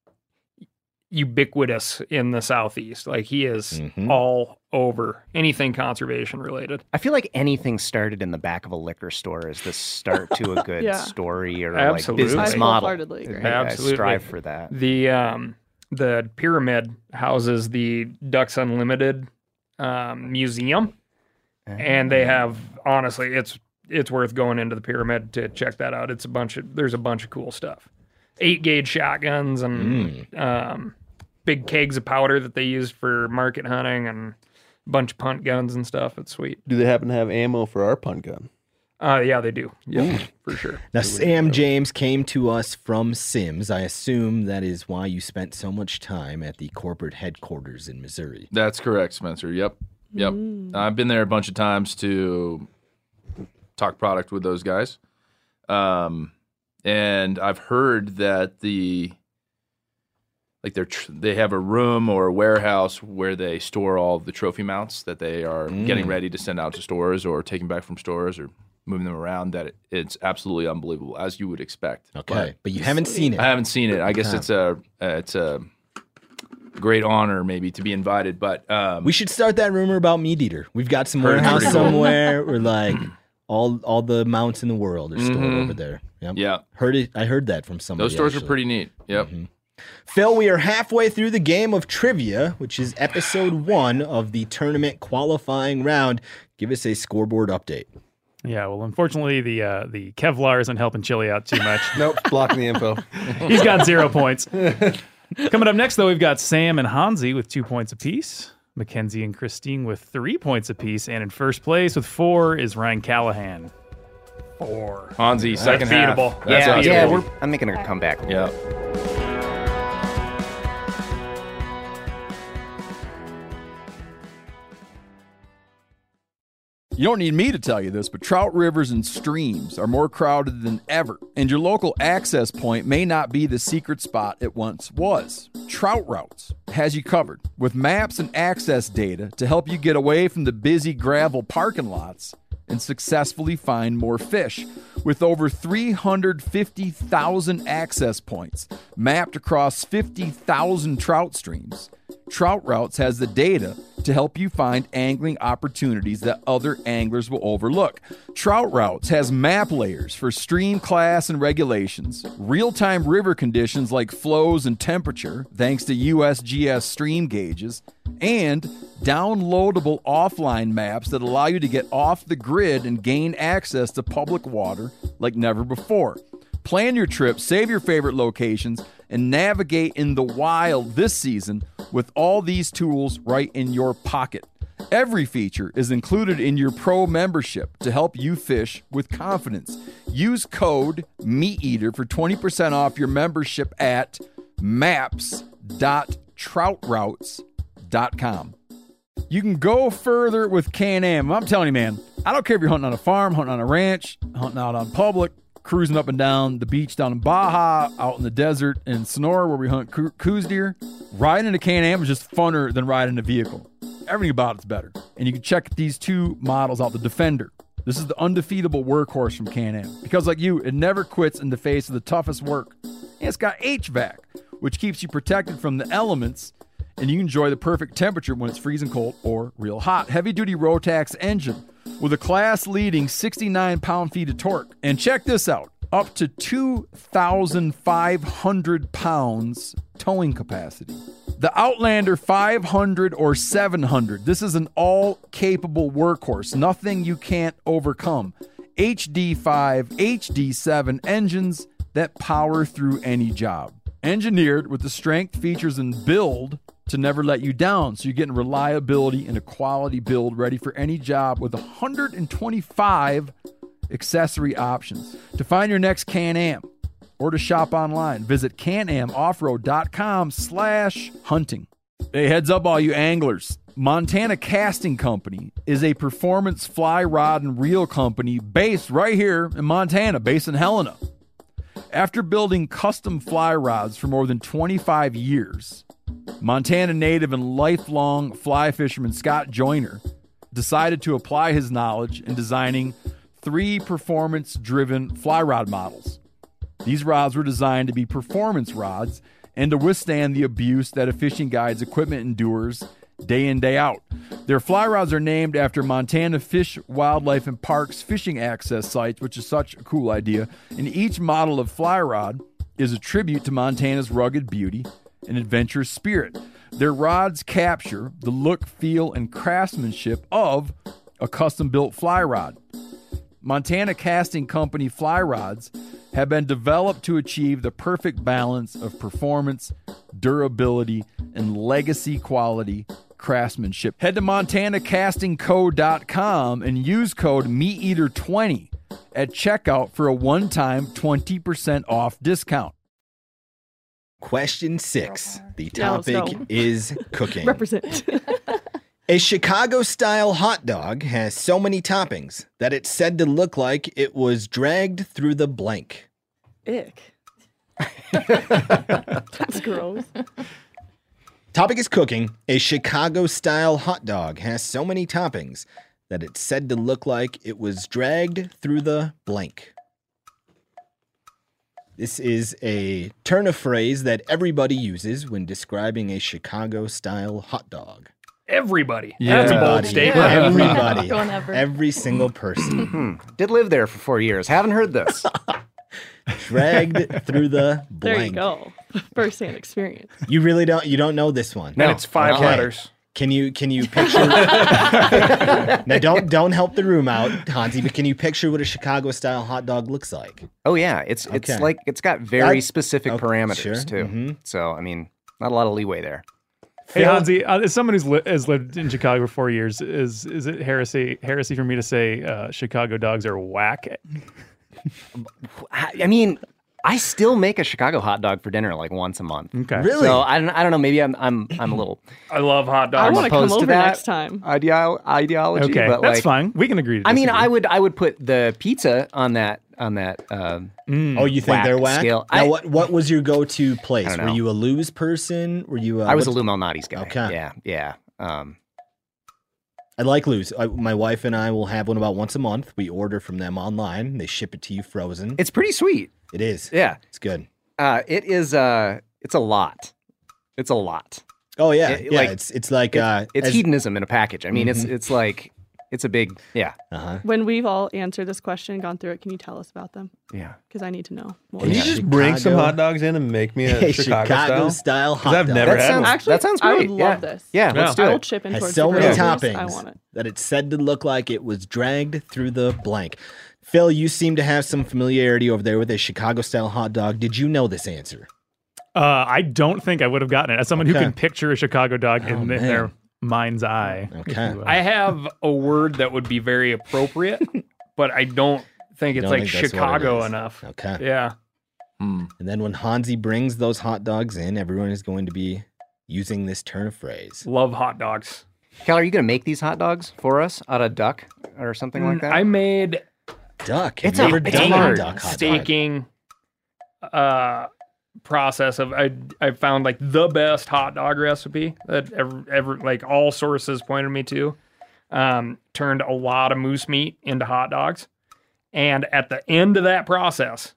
ubiquitous in the Southeast. Like he is Mhm. all over anything conservation related. I feel like anything started in the back of a liquor store is the start to a good Yeah. story or Absolutely. like business I model. wholeheartedly agree. I- I Absolutely. strive for that. The um, the pyramid houses the Ducks Unlimited um, museum, and they have honestly, it's it's worth going into the pyramid to check that out. It's a bunch of there's a bunch of cool stuff, eight gauge shotguns and um, big kegs of powder that they used for market hunting and a bunch of punt guns and stuff. It's sweet. Do they happen to have ammo for our punt gun? Uh, yeah, they do. Yeah, for sure. Now, Sam James came to us from Sims. I assume that is why you spent so much time at the corporate headquarters in Missouri. That's correct, Spencer. Yep. Yep. I've been there a bunch of times to talk product with those guys. Um, and I've heard that the like they're tr- they have a room or a warehouse where they store all the trophy mounts that they are getting ready to send out to stores or taking back from stores or moving them around. That it, it's absolutely unbelievable, as you would expect. Okay, but you haven't seen it. I haven't seen it. I guess it's a uh, it's a great honor maybe to be invited, but um, We should start that rumor about Meat Eater. We've got some Heard it's warehouse pretty cool. somewhere where like all all the mounts in the world are stored Mhm. over there. Yep. yeah, Heard it. I heard that from somebody. those stores are actually. pretty neat. Yep. Mhm. Phil, we are halfway through the game of trivia, which is episode one of the tournament qualifying round. Give us a scoreboard update. Yeah, well, unfortunately, the uh, the Kevlar isn't helping Chili out too much. Nope, blocking the info. He's got zero points. Coming up next, though, we've got Sam and Hansi with two points apiece. Mackenzie and Christine with three points apiece. And in first place with four is Ryan Callahan. Four. Hansi, second half. beatable. That's yeah, us, yeah, baby. we're, I'm making a comeback. Yeah. You don't need me to tell you this, but trout rivers and streams are more crowded than ever, and your local access point may not be the secret spot it once was. Trout Routes has you covered with maps and access data to help you get away from the busy gravel parking lots and successfully find more fish. With over three hundred fifty thousand access points mapped across fifty thousand trout streams, Trout Routes has the data to help you find angling opportunities that other anglers will overlook. Trout Routes has map layers for stream class and regulations, real-time river conditions like flows and temperature, thanks to U S G S stream gauges, and downloadable offline maps that allow you to get off the grid and gain access to public water like never before. Plan your trip, save your favorite locations, and navigate in the wild this season with all these tools right in your pocket. Every feature is included in your pro membership to help you fish with confidence. Use code MeatEater for twenty percent off your membership at maps dot trout routes dot com. You can go further with Can-Am. I'm telling you, man, I don't care if you're hunting on a farm, hunting on a ranch, hunting out on public, cruising up and down the beach down in Baja, out in the desert in Sonora where we hunt coo- coos deer. Riding a Can-Am is just funner than riding a vehicle. Everything about it's better. And you can check these two models out. The Defender. This is the undefeatable workhorse from Can-Am. Because like you, it never quits in the face of the toughest work. And it's got H V A C, which keeps you protected from the elements, and you can enjoy the perfect temperature when it's freezing cold or real hot. Heavy-duty Rotax engine with a class-leading sixty-nine pound-feet of torque. And check this out, up to two thousand five hundred pounds towing capacity. The Outlander five hundred or seven hundred, this is an all-capable workhorse, nothing you can't overcome. H D five, H D seven engines that power through any job. Engineered with the strength, features, and build to never let you down. So you're getting reliability and a quality build ready for any job with one hundred twenty-five accessory options. To find your next Can-Am or to shop online, visit can am off road dot com slash hunting. Hey, heads up all you anglers. Montana Casting Company is a performance fly rod and reel company based right here in Montana, based in Helena. After building custom fly rods for more than twenty-five years, Montana native and lifelong fly fisherman Scott Joyner decided to apply his knowledge in designing three performance-driven fly rod models. These rods were designed to be performance rods and to withstand the abuse that a fishing guide's equipment endures day in, day out. Their fly rods are named after Montana Fish, Wildlife, and Parks fishing access sites, which is such a cool idea. And each model of fly rod is a tribute to Montana's rugged beauty and adventurous spirit. Their rods capture the look, feel, and craftsmanship of a custom-built fly rod. Montana Casting Company fly rods have been developed to achieve the perfect balance of performance, durability, and legacy quality craftsmanship. Head to montana casting co dot com and use code meat eater twenty at checkout for a one-time twenty percent off discount. Question six. The No, topic no. is cooking. Represent. A Chicago-style hot dog has so many toppings that it's said to look like it was dragged through the blank. Ick. That's gross. Topic is cooking. A Chicago-style hot dog has so many toppings that it's said to look like it was dragged through the blank. This is a turn of phrase that everybody uses when describing a Chicago-style hot dog. Everybody. Yeah. That's a bold Everybody. statement. Everybody. Going ever. Every single person. Hmm. Did live there for four years. Haven't heard this. Dragged through the blank. There you go. firsthand experience. You really don't. You don't know this one. And it's five Okay. letters. Can you can you picture? Now don't don't help the room out, Hansi. But can you picture what a Chicago style hot dog looks like? Oh yeah, it's it's Okay. like it's got very That- specific okay, parameters sure. too. Mhm. So I mean, not a lot of leeway there. Hey Hansi, uh, as someone who's li- has lived in Chicago for four years, is is it heresy heresy for me to say uh, Chicago dogs are whack? I I mean, I still make a Chicago hot dog for dinner like once a month. Okay. Really? So I don't I don't know. Maybe I'm I'm I'm a little I love hot I dogs. want to come opposed to over that. next time. ideo- ideology. Okay, but that's like, fine. We can agree to I mean, disagree. I would I would put the pizza on that on that. Um, Oh, you think Whack they're whack? scale. Now, I- what what was your go to place? I don't Were know. you a Lou's person? Were you? A, I was a what's- Lou Malnati's guy. Okay. Yeah, yeah. Um, I like Lou's. I, my wife and I will have one about once a month. We order from them online. They ship it to you frozen. it's pretty sweet. It is. Yeah. It's good. Uh, it is. Uh, it's a lot. It's a lot. Oh yeah, It- yeah. like, it's it's like It's, uh, it's as- hedonism in a package. I mean, it's Mhm. it's like it's a big. Yeah, Uh-huh. When we've all answered this question and gone through it, can you tell us about them? yeah. Because I need to know more. Can you Yeah. just bring some Chicago. hot dogs in and make me a Hey, Chicago, Chicago style? style hot 'Cause I've dog. never That had sounds- one. Actually, that sounds I great. would Yeah. love this. Yeah, let's do I will it. chip in Has towards so the many groceries. toppings I want it. that it's said to look like it was dragged through the blank. Phil, you seem to have some familiarity over there with a Chicago style hot dog. Did you know this answer? Uh, I don't think I would have gotten it. As someone who Okay. can picture a Chicago dog Oh, in, in man. their mind's eye. if Okay. you will. I have a word that would be very appropriate, but I don't think it's Don't like think that's what it Chicago is. enough. Okay. Yeah. Hmm. And then when Hansi brings those hot dogs in, everyone is going to be using this turn of phrase. Love hot dogs. Cal, are you gonna make these hot dogs for us out of duck or something like that? I made Duck. Have It's you a- ever it's done a hard. duck hot dog? staking uh process of I I found like the best hot dog recipe that ever ever like all sources pointed me to. Um, turned a lot of moose meat into hot dogs, and at the end of that process,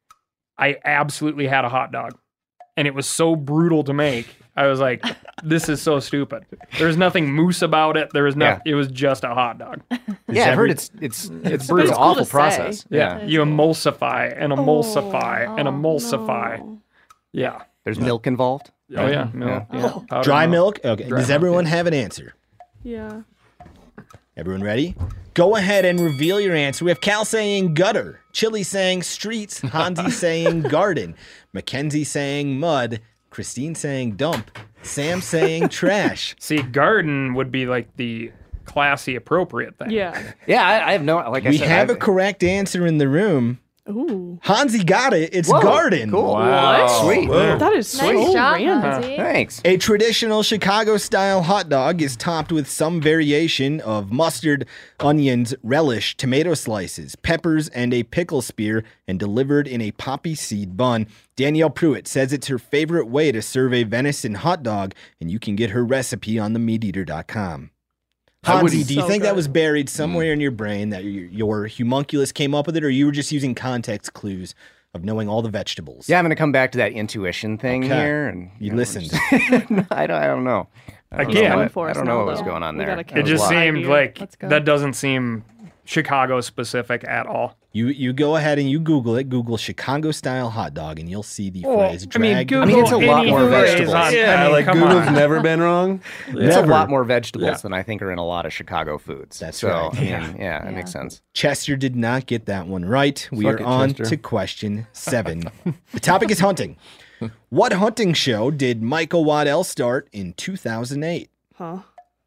I absolutely had a hot dog, and it was so brutal to make. I was like, "This is so stupid." There's nothing moose about it. There was no. Yeah. It was just a hot dog. yeah, I've every- heard it's it's it's But brutal, it's cool awful to say. process. Yeah, Yeah. you emulsify and emulsify Oh, and oh, emulsify. no. Yeah. There's milk involved. Oh yeah. Milk. Yeah. Yeah. Powdered Dry milk? Okay. Dry Does milk, everyone have an answer? Yeah. Everyone ready? Go ahead and reveal your answer. We have Cal saying gutter, Chili saying streets, Hansi saying garden, Mackenzie saying mud, Christine saying dump, Sam saying trash. See, garden would be like the classy, appropriate thing. Yeah. Yeah, I, I have no like I We said. have a I've- correct answer in the room. Ooh. Hansi got it. It's Whoa, garden. Cool. Wow. Sweet. That is so Nice job, random. Hansi. Thanks. A traditional Chicago style hot dog is topped with some variation of mustard, onions, relish, tomato slices, peppers, and a pickle spear, and delivered in a poppy seed bun. Danielle Pruitt says it's her favorite way to serve a venison hot dog, and you can get her recipe on the meat eater dot com. I would- Hansi, do you So think that good. was buried somewhere in your brain that your, your homunculus came up with it, or you were just using context clues of knowing all the vegetables? Yeah, I'm gonna come back to that intuition thing Okay. here, and You know, listened. just- I don't. I don't know. I don't Again, know coming what, for I us don't now, know what was though. going on We there. gotta That It was just a lot. seemed idea. like Let's go. that doesn't seem Chicago specific at all. You you go ahead and you Google it. Google Chicago style hot dog, and you'll see the Well, phrase I mean, dragged. Google I mean, it's a lot any more phrase vegetables. on- Yeah, I mean, like come Google's on. never been wrong. It's a Never. lot more vegetables Yeah. than I think are in a lot of Chicago foods. That's so, right. I mean, Yeah. yeah, that Yeah. makes sense. Chester did not get that one right. We Fuck are it, on Chester. to question seven. The topic is hunting. What hunting show did Michael Waddell start in two thousand eight? Huh?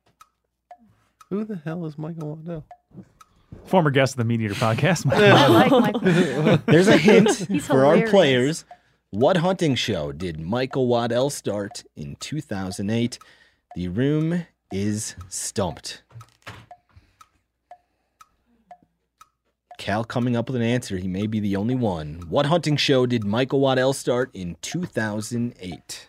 Who the hell is Michael Waddell? Former guest of the Meat Eater podcast. I like Michael. There's a hint He's for our hilarious. players. What hunting show did Michael Waddell start in two thousand eight? The room is stumped. Cal coming up with an answer. He may be the only one. What hunting show did Michael Waddell start in two thousand eight?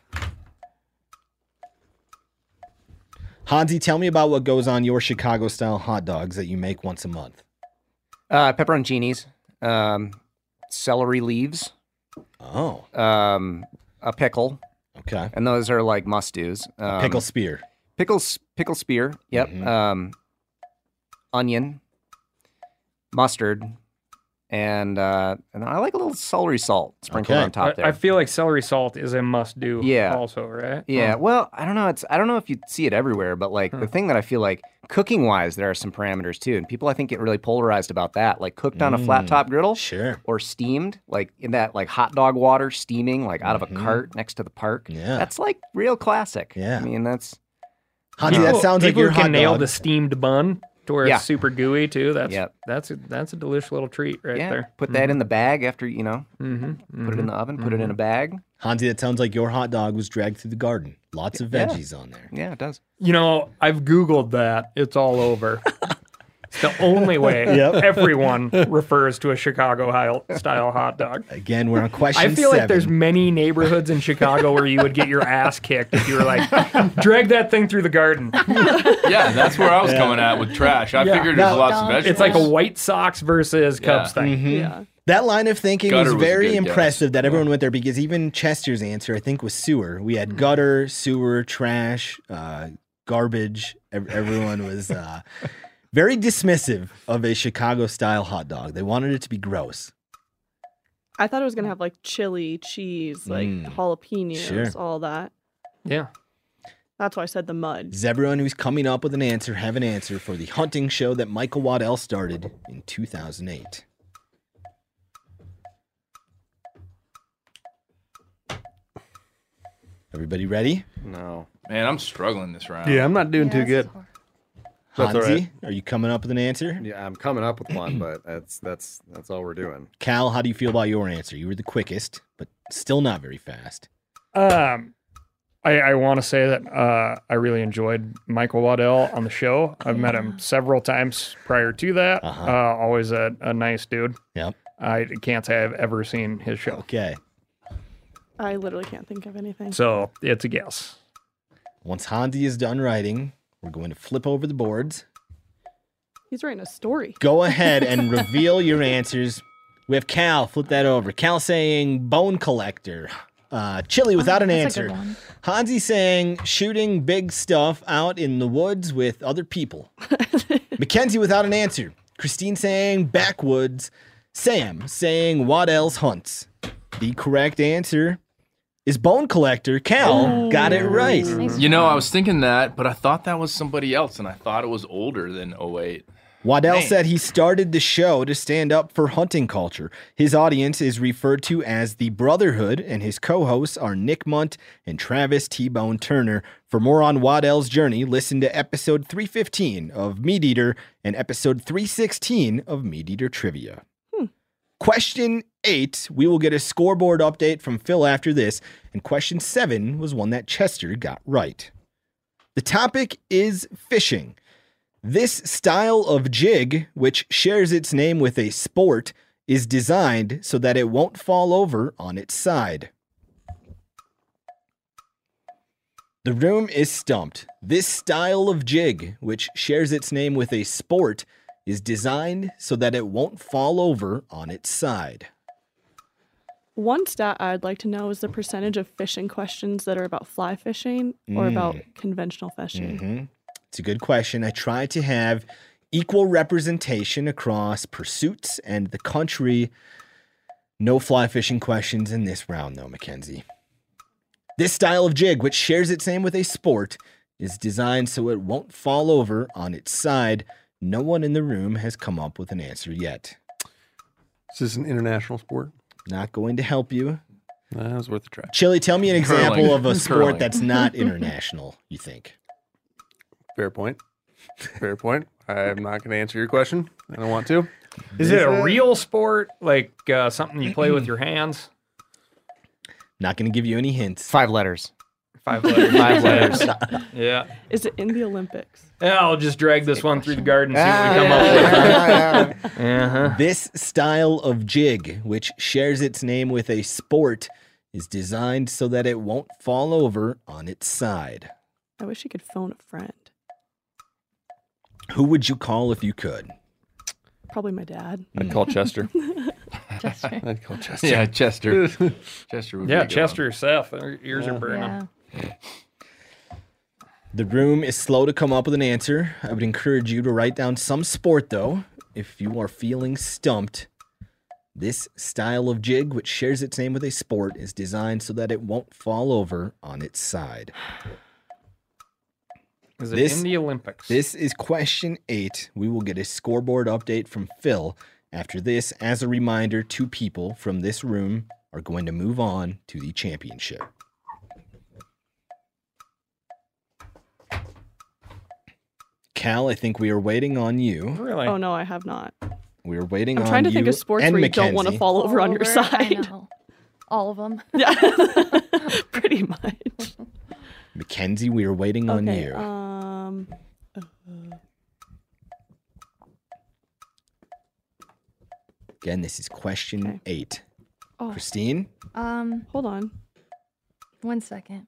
Hansi, tell me about what goes on your Chicago-style hot dogs that you make once a month. Uh, pepperoncinis, um, celery leaves, Oh, um, a pickle, okay. and those are like must-dos. Um, Pickle spear. pickles, pickle spear. Yep. Mhm. Um, onion, mustard, and uh, and I like a little celery salt sprinkled Okay. on top I, there. I feel like celery salt is a must-do. Yeah. Also, right? Yeah, Oh. well, I don't know. It's I don't know if you see it everywhere, but like the thing that I feel like cooking wise, there are some parameters too, and people I think get really polarized about that. Like cooked on a flat top griddle, Sure. or steamed, like in that like hot dog water steaming, like out of a cart next to the park. Yeah. That's like real classic. Yeah. I mean that's Hansi, that sounds like People your who can hot nail dog. the steamed bun to where Yeah. it's super gooey too. That's Yep. that's a, that's a delicious little treat right yeah. there. Put that in the bag after you know. Mm-hmm. Put it in the oven. Put it in a bag. Hansi, that sounds like your hot dog was dragged through the garden. Lots of Yeah. veggies on there. Yeah, it does. You know, I've Googled that. It's all over. It's the only way Yep. everyone refers to a Chicago hi- style hot dog. Again, we're on question I feel seven. like there's many neighborhoods in Chicago where you would get your ass kicked if you were like, drag that thing through the garden. Yeah, that's where I was coming at with trash. I Yeah. figured Now- there's lots of vegetables. It's like a White Sox versus Cubs Yeah. thing. Yeah. That line of thinking Gutter was was a very good impressive guess. that everyone went there because even Chester's answer, I think, was sewer. We had gutter, sewer, trash, uh, garbage. Ev- Everyone was uh, very dismissive of a Chicago style hot dog. They wanted it to be gross. I thought it was gonna have like chili, cheese, like Mm. jalapenos, Sure. all that. Yeah. That's why I said the mud. Does everyone who's coming up with an answer have an answer for the hunting show that Michael Waddell started in two thousand eight? Everybody ready? No. Man, I'm struggling this round. Yeah, I'm not doing too good. That's all Hansi, right. are you coming up with an answer? Yeah, I'm coming up with one, but that's that's that's all we're doing. Cal, how do you feel about your answer? You were the quickest, but still not very fast. Um, I, I want to say that uh, I really enjoyed Michael Waddell on the show. I've met him several times prior to that. Uh-huh. Uh, always a, a nice dude. Yep. I can't say I've ever seen his show. Okay. I literally can't think of anything. So it's a guess. Once Hansi is done writing, we're going to flip over the boards. He's writing a story. Go ahead and reveal your answers. We have Cal. Flip that over. Cal saying bone collector. Uh, Chili without an That's a good answer. one. Hansi saying shooting big stuff out in the woods with other people. Mackenzie without an answer. Christine saying backwoods. Sam saying Waddell's hunts. The correct answer is bone collector. Cal got it right. Nice. You know, I was thinking that, but I thought that was somebody else, and I thought it was older than oh eight. Waddell Man. said he started the show to stand up for hunting culture. His audience is referred to as the Brotherhood, and his co-hosts are Nick Munt and Travis T-Bone Turner. For more on Waddell's journey, listen to episode three fifteen of Meat Eater and episode three sixteen of Meat Eater Trivia. Question eight, we will get a scoreboard update from Phil after this, and question seven was one that Chester got right. The topic is fishing. This style of jig, which shares its name with a sport, is designed so that it won't fall over on its side. The room is stumped. This style of jig, which shares its name with a sport, is designed so that it won't fall over on its side. One stat I'd like to know is the percentage of fishing questions that are about fly fishing or about conventional fishing. Mhm. It's a good question. I try to have equal representation across pursuits and the country. No fly fishing questions in this round, though, Mackenzie. This style of jig, which shares its name with a sport, is designed so it won't fall over on its side. No one in the room has come up with an answer yet. Is this an international sport? Not going to help you. That was worth a try. Chili, tell me an example Curling. of a sport Curling. that's not international, you think. Fair point. Fair point. I'm not going to answer your question. I don't want to. Is it a real sport, like uh, something you play with your hands? Not going to give you any hints. Five letters. Five letters. Five letters. Yeah. Is it in the Olympics? Yeah, I'll just drag this one through the garden and see what we come Ah, up with. yeah, yeah. Uh-huh. This style of jig, which shares its name with a sport, is designed so that it won't fall over on its side. I wish you could phone a friend. Who would you call if you could? Probably my dad. I'd call Chester. Chester. I'd call Chester. Yeah, Chester. Chester would be Yeah, a good Chester, Seth, their ears are burning. Yeah. The room is slow to come up with an answer. I would encourage you to write down some sport, though, if you are feeling stumped. This style of jig, which shares its name with a sport, is designed so that it won't fall over on its side. Is it This- in the Olympics? This is question eight. We will get a scoreboard update from Phil after this. As a reminder, two people from this room are going to move on to the championship. Cal, I think we are waiting on you. Really? Oh no, I have not. We are waiting I'm on trying to you think of sports and where you don't want to Mackenzie. fall over on your Over, I side. know. All of them. Yeah, pretty much. Mackenzie, we are waiting on Okay. you. Um. uh, Again, this is question Okay. eight. Oh, Christine? Um, hold on. one second.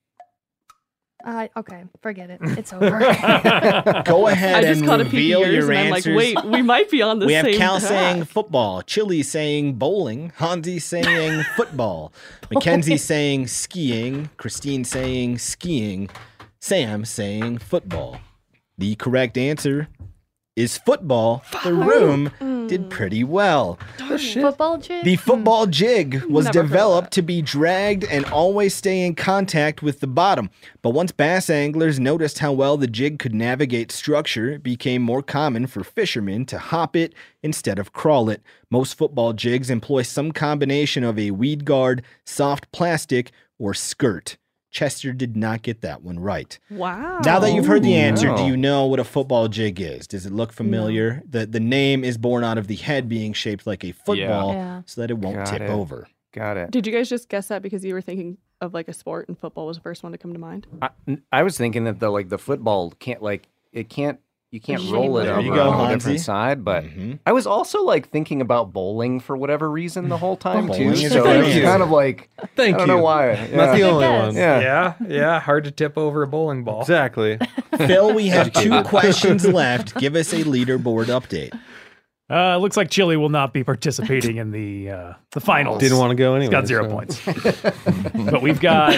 Uh, okay, forget it. It's over. Go ahead I just and caught a peek reveal of yours, your and I'm answers. like, wait, we might be on the We have same Cal track. saying football, Chili saying bowling, Hansi saying football, Mackenzie saying skiing, Christine saying skiing, Sam saying football. The correct answer is football. The room did pretty well. Football jig? The football jig was Never heard of developed to be dragged and always stay in contact with the bottom. But once bass anglers noticed how well the jig could navigate structure, it became more common for fishermen to hop it instead of crawl it. Most football jigs employ some combination of a weed guard, soft plastic, or skirt. Chester did not get that one right. Wow. Now that you've heard the answer, no. do you know what a football jig is? Does it look familiar? The the name is born out of the head being shaped like a football Yeah. so that it won't Got tip it. over. Got it. Did you guys just guess that because you were thinking of like a sport and football was the first one to come to mind? I, I was thinking that the like the football can't like it can't you can't roll it There over you go, on a Hansi. different side. But Mhm. I was also like thinking about bowling for whatever reason the whole time too. Bowling is a So good it's answer. kind of like Thank I don't you. know why. Not Yeah. the only guess. one. Yeah. Yeah, yeah. Hard to tip over a bowling ball. Exactly. Phil, we have two questions left. Give us a leaderboard update. Uh, looks like Chile will not be participating in the uh, the finals. Didn't want to go He's anyway. got zero so. points. But we've got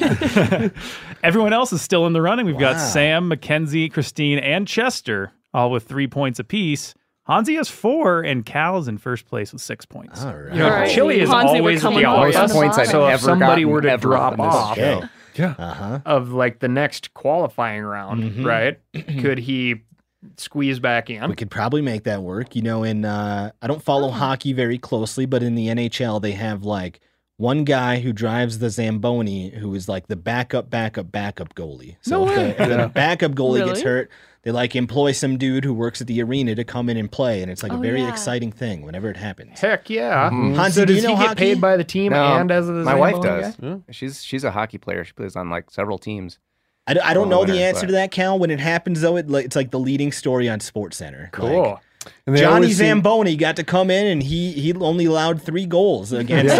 everyone else is still in the running. We've got Wow. Sam, Mackenzie, Christine, and Chester, all with three points apiece. Hansi has four, and Cal is in first place with six points. All right. You know, All right. Chili is Hansi, we're always coming the for you. obvious. Most points I've So if ever somebody gotten were to ever drop on this off Okay. Yeah. Uh-huh. of like the next qualifying round, Mhm. right? Could he squeeze back in? We could probably make that work. You know, in uh, I don't follow hockey very closely, but in the N H L, they have like one guy who drives the Zamboni who is like the backup, backup, backup goalie. So No if, the, way. if the backup goalie gets Really? hurt, they like employ some dude who works at the arena to come in and play. And it's like a Oh, very yeah. exciting thing whenever it happens. Heck yeah. Hansi, So do does you know he get hockey? paid by the team No, and as a my wife Zamboni does. guy? She's she's a hockey player. She plays on like several teams. I, d- I don't Oh, know the winner, answer but- to that, Cal. When it happens, though, it, like, it's like the leading story on SportsCenter. Cool. Like, And they Johnny always seem- Zamboni got to come in, and he he only allowed three goals against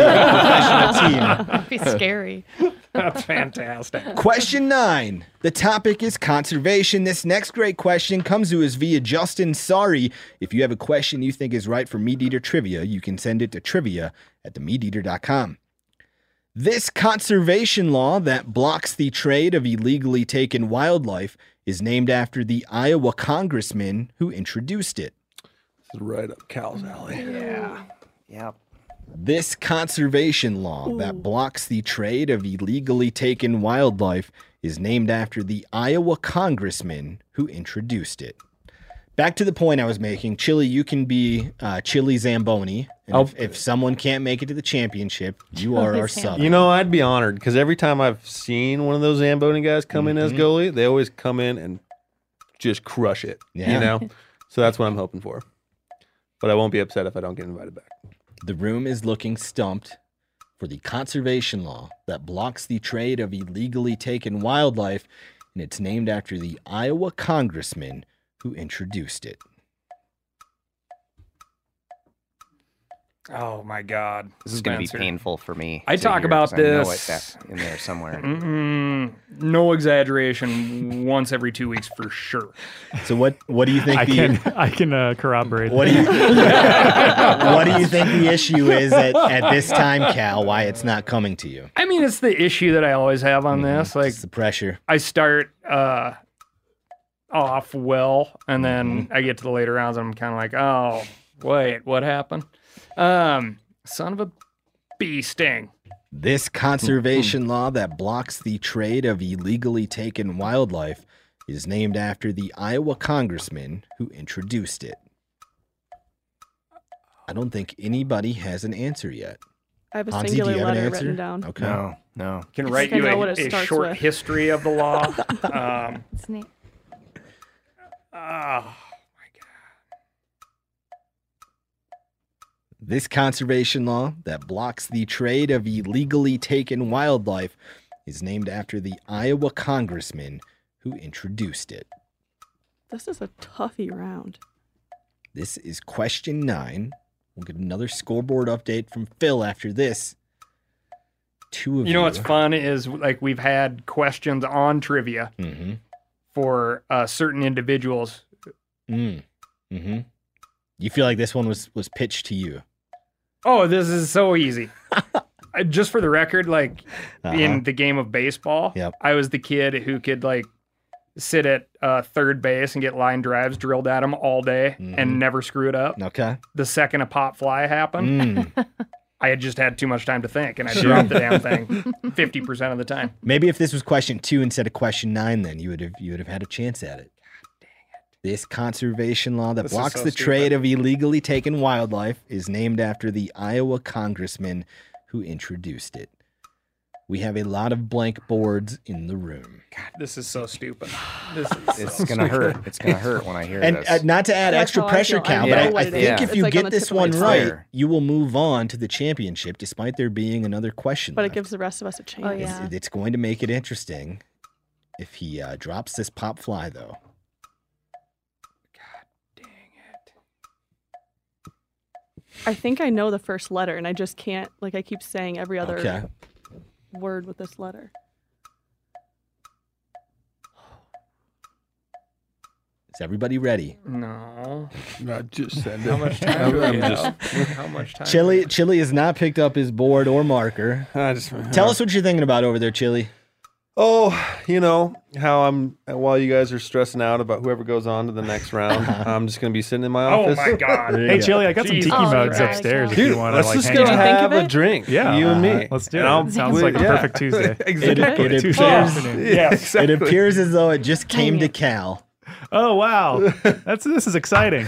a professional team. That'd be scary. That's fantastic. Question nine. The topic is conservation. This next great question comes to us via Justin Sorry. If you have a question you think is right for Meat Eater Trivia, you can send it to trivia at the meat eater dot com. This conservation law that blocks the trade of illegally taken wildlife is named after the Iowa congressman who introduced it. This is right up Cal's alley. Yep. This conservation law that blocks the trade of illegally taken wildlife is named after the Iowa congressman who introduced it. Back to the point I was making, Chili, you can be uh, Chili Zamboni. And if, if someone can't make it to the championship, you are our sub. You know, I'd be honored because every time I've seen one of those Zamboni guys come in as goalie, they always come in and just crush it. Yeah. You know? So that's what I'm hoping for. But I won't be upset if I don't get invited back. The room is looking stumped for the conservation law that blocks the trade of illegally taken wildlife, and it's named after the Iowa congressman who introduced it. Oh my God. This is going to be Spencer. painful for me. I to talk hear, about 'cause I know it this- that's in there somewhere. Mm, no exaggeration. Once every two weeks for sure. So what what do you think I the can I can uh, corroborate. what do you what do you think the issue is at, at this time, Cal? Why it's not coming to you? I mean, it's the issue that I always have on this. Like, It's the pressure. I start uh, off well, and then I get to the later rounds, and I'm kind of like, oh, Wait, what happened? Um, son of a bee sting. This conservation law that blocks the trade of illegally taken wildlife is named after the Iowa congressman who introduced it. I don't think anybody has an answer yet. I have a Hansi, do singular you have an letter answer? written down. Okay. No, no. Can I write think I you know a, what it a starts short with. history of the law. um, It's neat. ah, This conservation law that blocks the trade of illegally taken wildlife is named after the Iowa congressman who introduced it. This is a toughie round. This is question nine. We'll get another scoreboard update from Phil after this. Two of you. you know what's fun is like we've had questions on trivia Mm-hmm. for uh, certain individuals. Mm. Mm-hmm. You feel like this one was was pitched to you. Oh, this is so easy. Uh, Just for the record, like Uh-huh. in the game of baseball, Yep. I was the kid who could like sit at uh, third base and get line drives drilled at him all day Mhm. and never screw it up. Okay. The second a pop fly happened, Mm. I had just had too much time to think, and I Sure. dropped the damn thing fifty percent of the time. Maybe if this was question two instead of question nine, then you would have you would have had a chance at it. This conservation law that This is blocks so the stupid. trade of illegally taken wildlife is named after the Iowa congressman who introduced it. We have a lot of blank boards in the room. God, this is so stupid. This is It's so gonna stupid. hurt. It's gonna hurt when I hear And this. uh, not to add That's extra how I pressure, feel. I Cal, know but I, what I it think is. if It's you like on get the this tip of my one tongue. right, Fire. you will move on to the championship despite there being another question But it left. gives the rest of us a chance. Oh, It's, yeah. it's going to make it interesting if he uh, drops this pop fly, though. Dang it. I think I know the first letter, and I just can't. Like I keep saying every other Okay. word with this letter. Is everybody ready? No. I just said How it. much time do I'm we just- have? How much time? do we Chili, have? Chili has not picked up his board or marker. I just Tell us what you're thinking about over there, Chili. Oh, you know how I'm while you guys are stressing out about whoever goes on to the next round. I'm just gonna be sitting in my Oh office. my god. There you Hey, go. Chili, I got some Jesus tiki Oh, mugs Christ. upstairs if Dude, you want to let's like just hang go Did you out. think have of a it? drink. Yeah, you and me. uh-huh. Let's do And it. I'll- Sounds we- like a yeah. perfect Tuesday. Exactly. It, it Tuesday appears, afternoon. Yeah, it exactly. appears as though it just came Dang to it. Cal. Oh wow, that's this is exciting.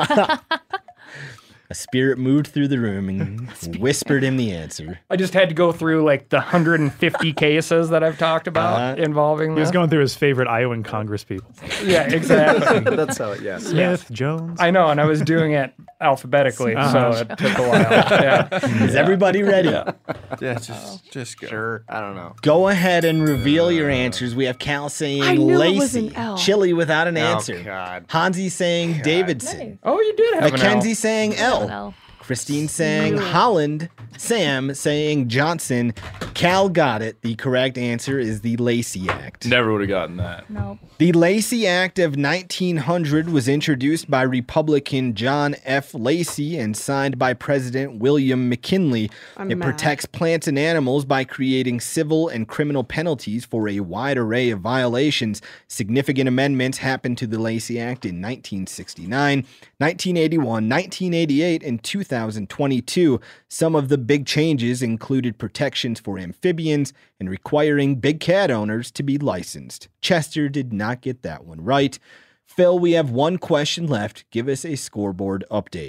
A spirit moved through the room and whispered him the answer. I just had to go through like the one hundred fifty cases that I've talked about Uh-huh. involving He was this. going through his favorite Iowan Congress people. Yeah, exactly. That's how it. Yes. Smith, Jones. I know, and I was doing it alphabetically, Uh-huh. so it took a while. Yeah. Is everybody ready? Yeah, just just go. Sure. I don't know. Go ahead and reveal your answers. We have Cal saying I knew it Lacey, was an L. Chili without an Oh, answer, God. Hansi saying Davidson, Oh, you did have Mackenzie an saying L, No. Christine saying Holland, Sam saying Johnson. Cal got it. The correct answer is the Lacey Act. Never would have gotten that. Nope. The Lacey Act of nineteen hundred was introduced by Republican John F. Lacey and signed by President William McKinley. I'm it mad. protects plants and animals by creating civil and criminal penalties for a wide array of violations. Significant amendments happened to the Lacey Act in nineteen sixty-nine, nineteen eighty-one, nineteen eighty-eight, and two thousand twenty-two. Some of the big changes included protections for amphibians and requiring big cat owners to be licensed. Chester did not get that one right. Phil, we have one question left. Give us a scoreboard update.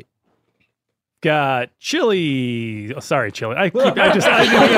Got Chili. Oh, sorry, Chili. I keep. I just.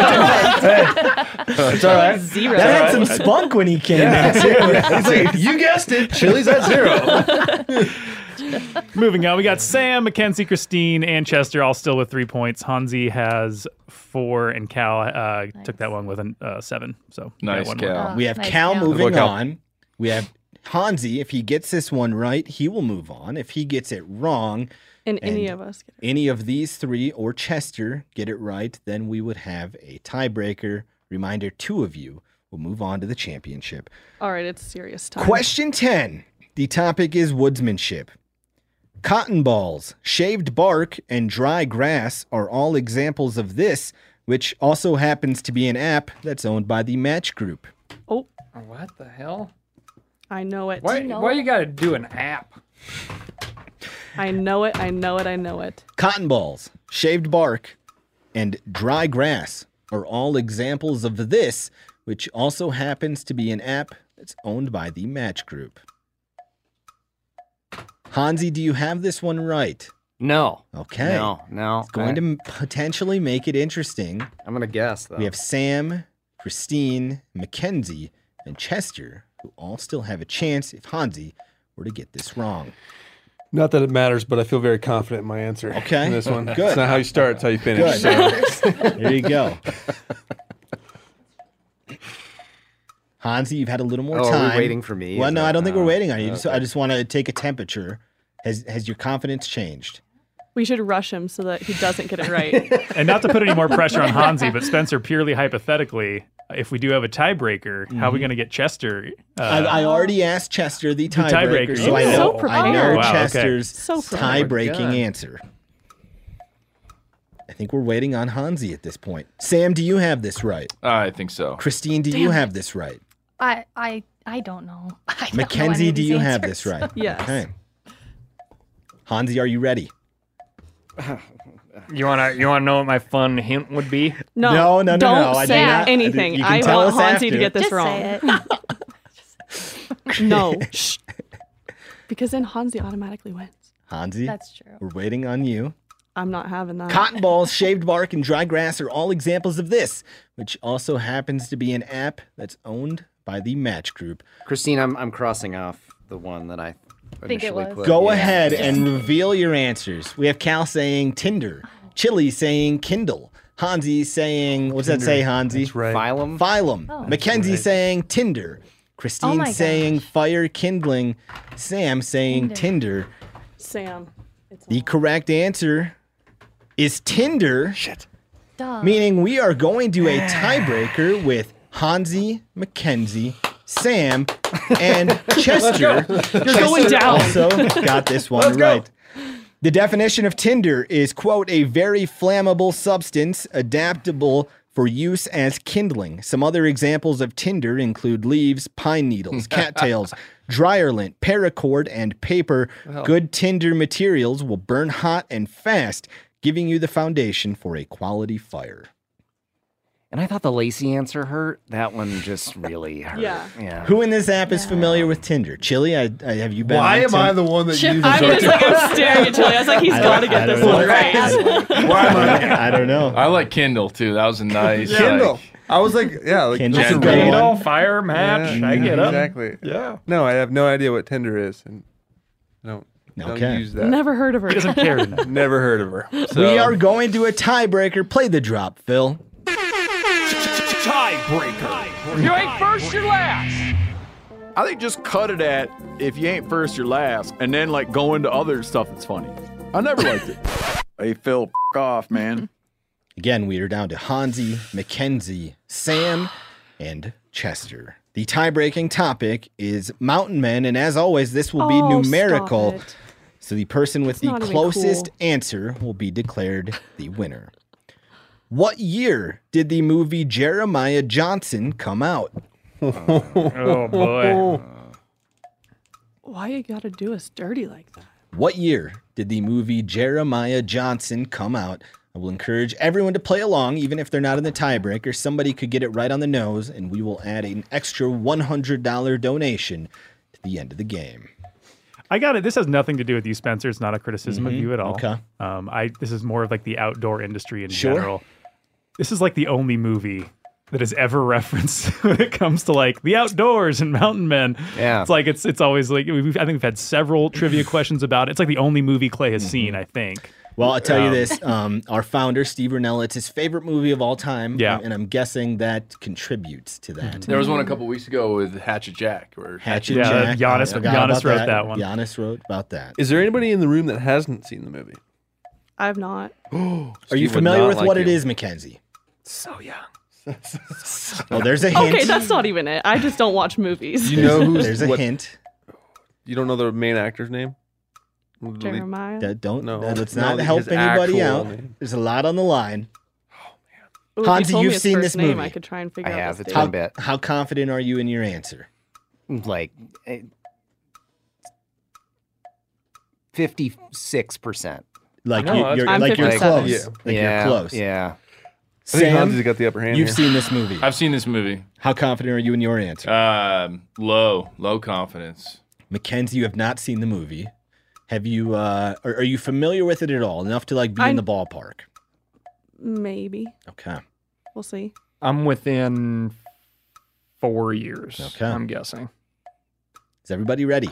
I, It's all right. Zero. That had some spunk when he came in, too. He's like, you guessed it. Chili's at zero. moving on, we got Sam, Mackenzie, Christine, and Chester all still with three points. Hansi has four, and Cal uh, took that one with a uh, seven. So we got Nice, one more. Cal. Oh, We have nice, Cal Cal. moving Good luck, Cal. on. We have Hansi. If he gets this one right, he will move on. If he gets it wrong, And any And- of us. Get it. any of these three or Chester get it right, then we would have a tiebreaker. Reminder, two of you will move on to the championship. All right, it's serious time. Question ten. The topic is woodsmanship. Cotton balls, shaved bark, and dry grass are all examples of this, which also happens to be an app that's owned by the Match Group. Oh, What the hell? I know it. Why, know why it? you got to do an app? I know it. I know it. I know it. Cotton balls, shaved bark, and dry grass are all examples of this, which also happens to be an app that's owned by the Match Group. Hansi, do you have this one right? No. Okay. No, no. It's going to potentially make it interesting. I'm going to guess, though. We have Sam, Christine, Mackenzie, and Chester, who all still have a chance if Hansi were to get this wrong. Not that it matters, but I feel very confident in my answer. Okay. In this one. Good. It's not how you start, it's how you finish. Good. So. There you go. Hansi, you've had a little more Oh, are we time. waiting for me? Well, Is no, that- I don't think oh, we're waiting on you. okay. Just, I just want to take a temperature. Has has your confidence changed? We should rush him so that he doesn't get it right. And not to put any more pressure on Hansi, but Spencer, purely hypothetically, if we do have a tiebreaker, how are we going to get Chester? Uh, I, I already asked Chester the tiebreaker, tiebreaker, so I you know, So I know prepared. Wow, okay. Chester's So prepared. tie-breaking God. answer. I think we're waiting on Hansi at this point. Sam, do you have this right? I think so. Christine, do you have this right? I I I don't know. I don't know any Mackenzie, of do these you have answers. this right? Yes. Okay. Hansi, are you ready? You wanna you wanna know what my fun hint would be? No, No, no, no, don't no, I do say not- anything. you can I tell want us Hansi after. to get this Just wrong. say it. No. Shh. Because then Hansi automatically wins. Hansi, That's true. we're waiting on you. I'm not having that. Cotton balls, shaved bark, and dry grass are all examples of this, which also happens to be an app that's owned by the Match Group. Christine, I'm, I'm crossing off the one that I Think it initially was. put. Go Yeah. ahead and reveal your answers. We have Cal saying Tinder, Chili saying Kindle, Hansi saying, what's that say, Hansi? That's right. Phylum? Phylum. Oh. Mackenzie right. saying Tinder. Christine Oh my saying gosh. fire kindling. Sam saying Tinder. Tinder. Sam. It's The on. correct answer is Tinder. Duh. Meaning we are going to a tiebreaker with Hansi, Mackenzie, Sam, and Chester. You're going down. Also got this one right. The definition of Tinder is, quote, a very flammable substance adaptable for use as kindling. Some other examples of Tinder include leaves, pine needles, cattails, dryer lint, paracord, and paper. Good Tinder materials will burn hot and fast, giving you the foundation for a quality fire. And I thought the Lacey answer hurt. That one just really hurt. Yeah. Yeah. Who in this app is familiar with Tinder? Chili, I, I, have you been Why on am I Tin- the one that uses I was it? like, I'm staring at Chili. I was like, he's I got to don't- I get this don't one know. right. Why am I? I don't know. I like Kindle too. That was a nice Kindle. like- I was like, yeah, like Kindle's just a a good read one. All fire match. Yeah, I get yeah, up. Exactly. Yeah. No, I have no idea what Tinder is, and I don't, don't Okay. use that. Never heard of her. he doesn't care. enough. Never heard of her. So, We are going to a tiebreaker. Play the drop, Phil. You ain't first, you're last. I think just cut it at if you ain't first, you're last, and then like go into other stuff that's funny. I never liked it. Hey Phil, f- off, man. Again, we are down to Hansi, Mackenzie, Sam, and Chester. The tie-breaking topic is mountain men, and as always, this will be Oh, numerical. stop it. So the person with It's the not even closest cool. answer will be declared the winner. What year did the movie Jeremiah Johnson come out? Oh boy. Why you got to do us dirty like that? What year did the movie Jeremiah Johnson come out? I will encourage everyone to play along, even if they're not in the tiebreaker. Somebody could get it right on the nose, and we will add an extra one hundred dollars donation to the end of the game. I got it. This has nothing to do with you, Spencer. It's not a criticism of you at all. Okay. Um, I this is more of like the outdoor industry in Sure. general. This is like the only movie that is ever referenced when it comes to like the outdoors and mountain men. Yeah. It's like it's it's always like we've, I think we've had several trivia questions about it. It's like the only movie Clay has seen, I think. Well, I'll tell you Um, this. Um, our founder, Steve Rinella, it's his favorite movie of all time. Yeah. And I'm guessing that contributes to that. There was one a couple weeks ago with Hatchet Jack. Where Hatchet Yeah, Jack. Giannis- I forgot Giannis about wrote that one. Giannis wrote about that. Is there anybody in the room that hasn't seen the movie? I've not. Are you Steve would familiar not with like what it you. is, Mackenzie? So young. Well, there's a hint. Okay, that's not even it. I just don't watch movies. You know who's There's a what, hint. You don't know the main actor's name? The lead- Jeremiah. That don't. No, that- let's no, not his help anybody actual out. name. There's a lot on the line. Ooh, if Hansi, you told me you've his seen first this name, movie. I could try and figure I out. have. this It's date. been a bit. How confident are you in your answer? Like eh, fifty-six percent. Like No, you, that's you're good. like you're I'm close. fifty-seven. Like yeah, you're close. Yeah. I think Sam, Hansi's got the upper hand you've here. seen this movie. I've seen this movie. How confident are you in your answer? Um, low, low confidence. Mackenzie, you have not seen the movie. Have you? Uh, are, are you familiar with it at all? Enough to like be I- in the ballpark? Maybe. Okay. We'll see. I'm within four years. Okay. I'm guessing. Is everybody ready?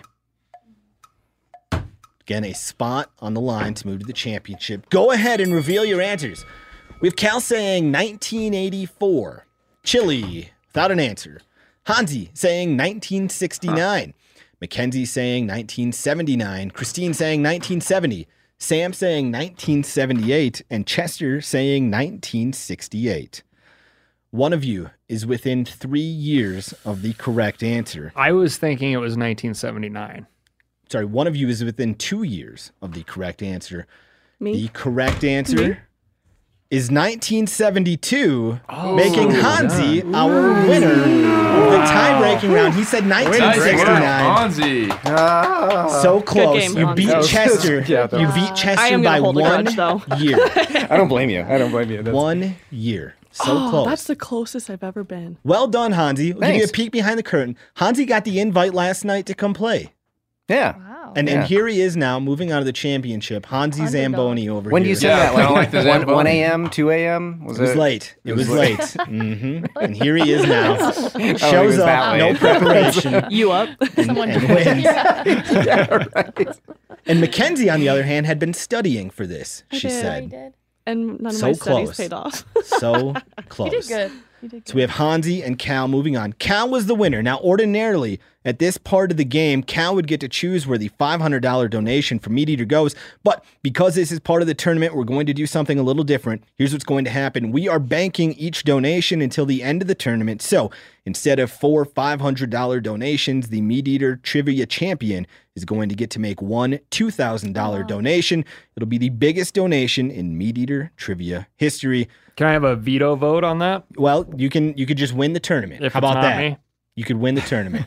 Again, a spot on the line to move to the championship. Go ahead and reveal your answers. We have Cal saying nineteen eighty-four. Chili, without an answer. Hansi saying nineteen sixty-nine. Mackenzie saying nineteen seventy-nine. Christine saying nineteen seventy. Sam saying nineteen seventy-eight. And Chester saying nineteen sixty-eight. One of you is within three years of the correct answer. I was thinking it was nineteen seventy-nine. Sorry, one of you is within two years of the correct answer. Me? The correct answer Me? is nineteen seventy-two, Oh, making Hansi our winner of the tie-breaking round. He said nineteen sixty-nine. Hansi. So close. game, You Hansi. beat That was- Chester. yeah, that You was- beat Chester I am by gonna hold a one grudge, though. year. I don't blame you. I don't blame you. That's, One year. So oh, close. that's the closest I've ever been. Well done, Hansi. We'll give you a Thanks. peek behind the curtain. Hansi got the invite last night to come play. yeah. Wow. And, and Yeah. here he is now, moving on to the championship. Hansi Underdog. Zamboni over When do here. you say Yeah, that? kinda Like, like the one, Zamboni. one a.m., two a.m.? It was late. It, was, late. hmm And here he is now. it Shows was up, that no late. preparation, You up? Someone and wins. yeah, right. And Mackenzie, on the other hand, had been studying for this, I she did. Yeah, you said. did. And none of So my studies close. paid off. So You close. did good. You did good. So we have Hansi and Cal moving on. Cal was the winner. Now, ordinarily, at this part of the game, Cal would get to choose where the five hundred dollars donation from Meat Eater goes. But because this is part of the tournament, we're going to do something a little different. Here's what's going to happen. We are banking each donation until the end of the tournament. So instead of four five hundred dollars donations, the Meat Eater Trivia Champion is going to get to make one two thousand dollars Wow. donation. It'll be the biggest donation in Meat Eater Trivia history. Can I have a veto vote on that? Well, you can you could just win the tournament. If How it's about not that? me? You could win the tournament.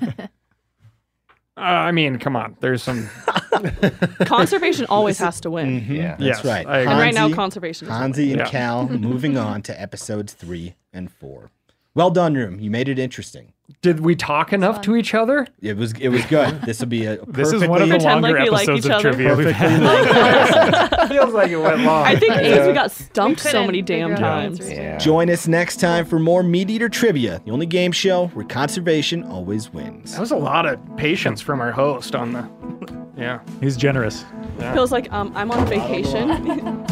Uh, I mean, come on. There's some. Conservation always has to win. Mhm, Yeah. That's Yes, right. I agree. And right now, Hansi- conservation is Hansi and Yeah. Cal moving on to episodes three and four. Well done, room. You made it interesting. Did we talk enough to each other? It was it was good. This will be a This is one of the perfectly- Pretend longer like we like episodes each of other. trivia we've perfectly had. Feels like it went long. I think because we got We stumped so couldn't many figure damn out the times. answers. Yeah. Join us next time for more Meat Eater Trivia, the only game show where conservation always wins. That was a lot of patience from our host on the. Yeah. He's generous. Feels like um, I'm on vacation.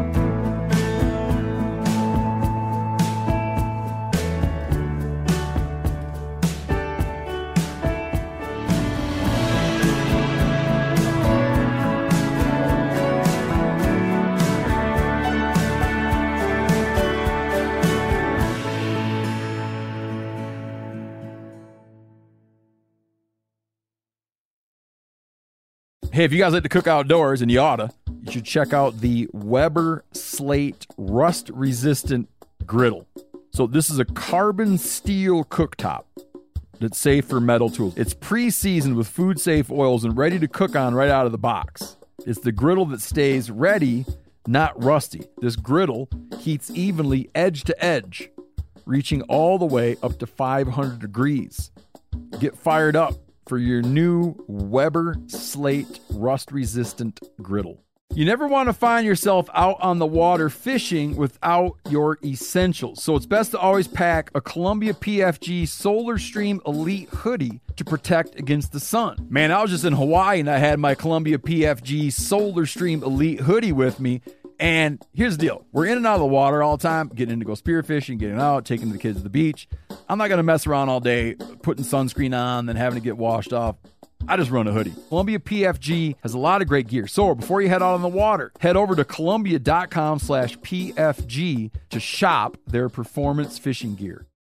Hey, if you guys like to cook outdoors, and you oughta, you should check out the Weber Slate Rust Resistant Griddle. So this is a carbon steel cooktop that's safe for metal tools. It's pre-seasoned with food-safe oils and ready to cook on right out of the box. It's the griddle that stays ready, not rusty. This griddle heats evenly edge to edge, reaching all the way up to five hundred degrees. Get fired up for your new Weber Slate rust-resistant griddle. You never want to find yourself out on the water fishing without your essentials. So it's best to always pack a Columbia P F G Solar Stream Elite hoodie to protect against the sun. Man, I was just in Hawaii and I had my Columbia P F G Solar Stream Elite hoodie with me. And here's the deal. We're in and out of the water all the time, getting in to go spearfishing, getting out, taking the kids to the beach. I'm not going to mess around all day putting sunscreen on, then having to get washed off. I just run a hoodie. Columbia P F G has a lot of great gear. So before you head out on the water, head over to Columbia.com slash PFG to shop their performance fishing gear.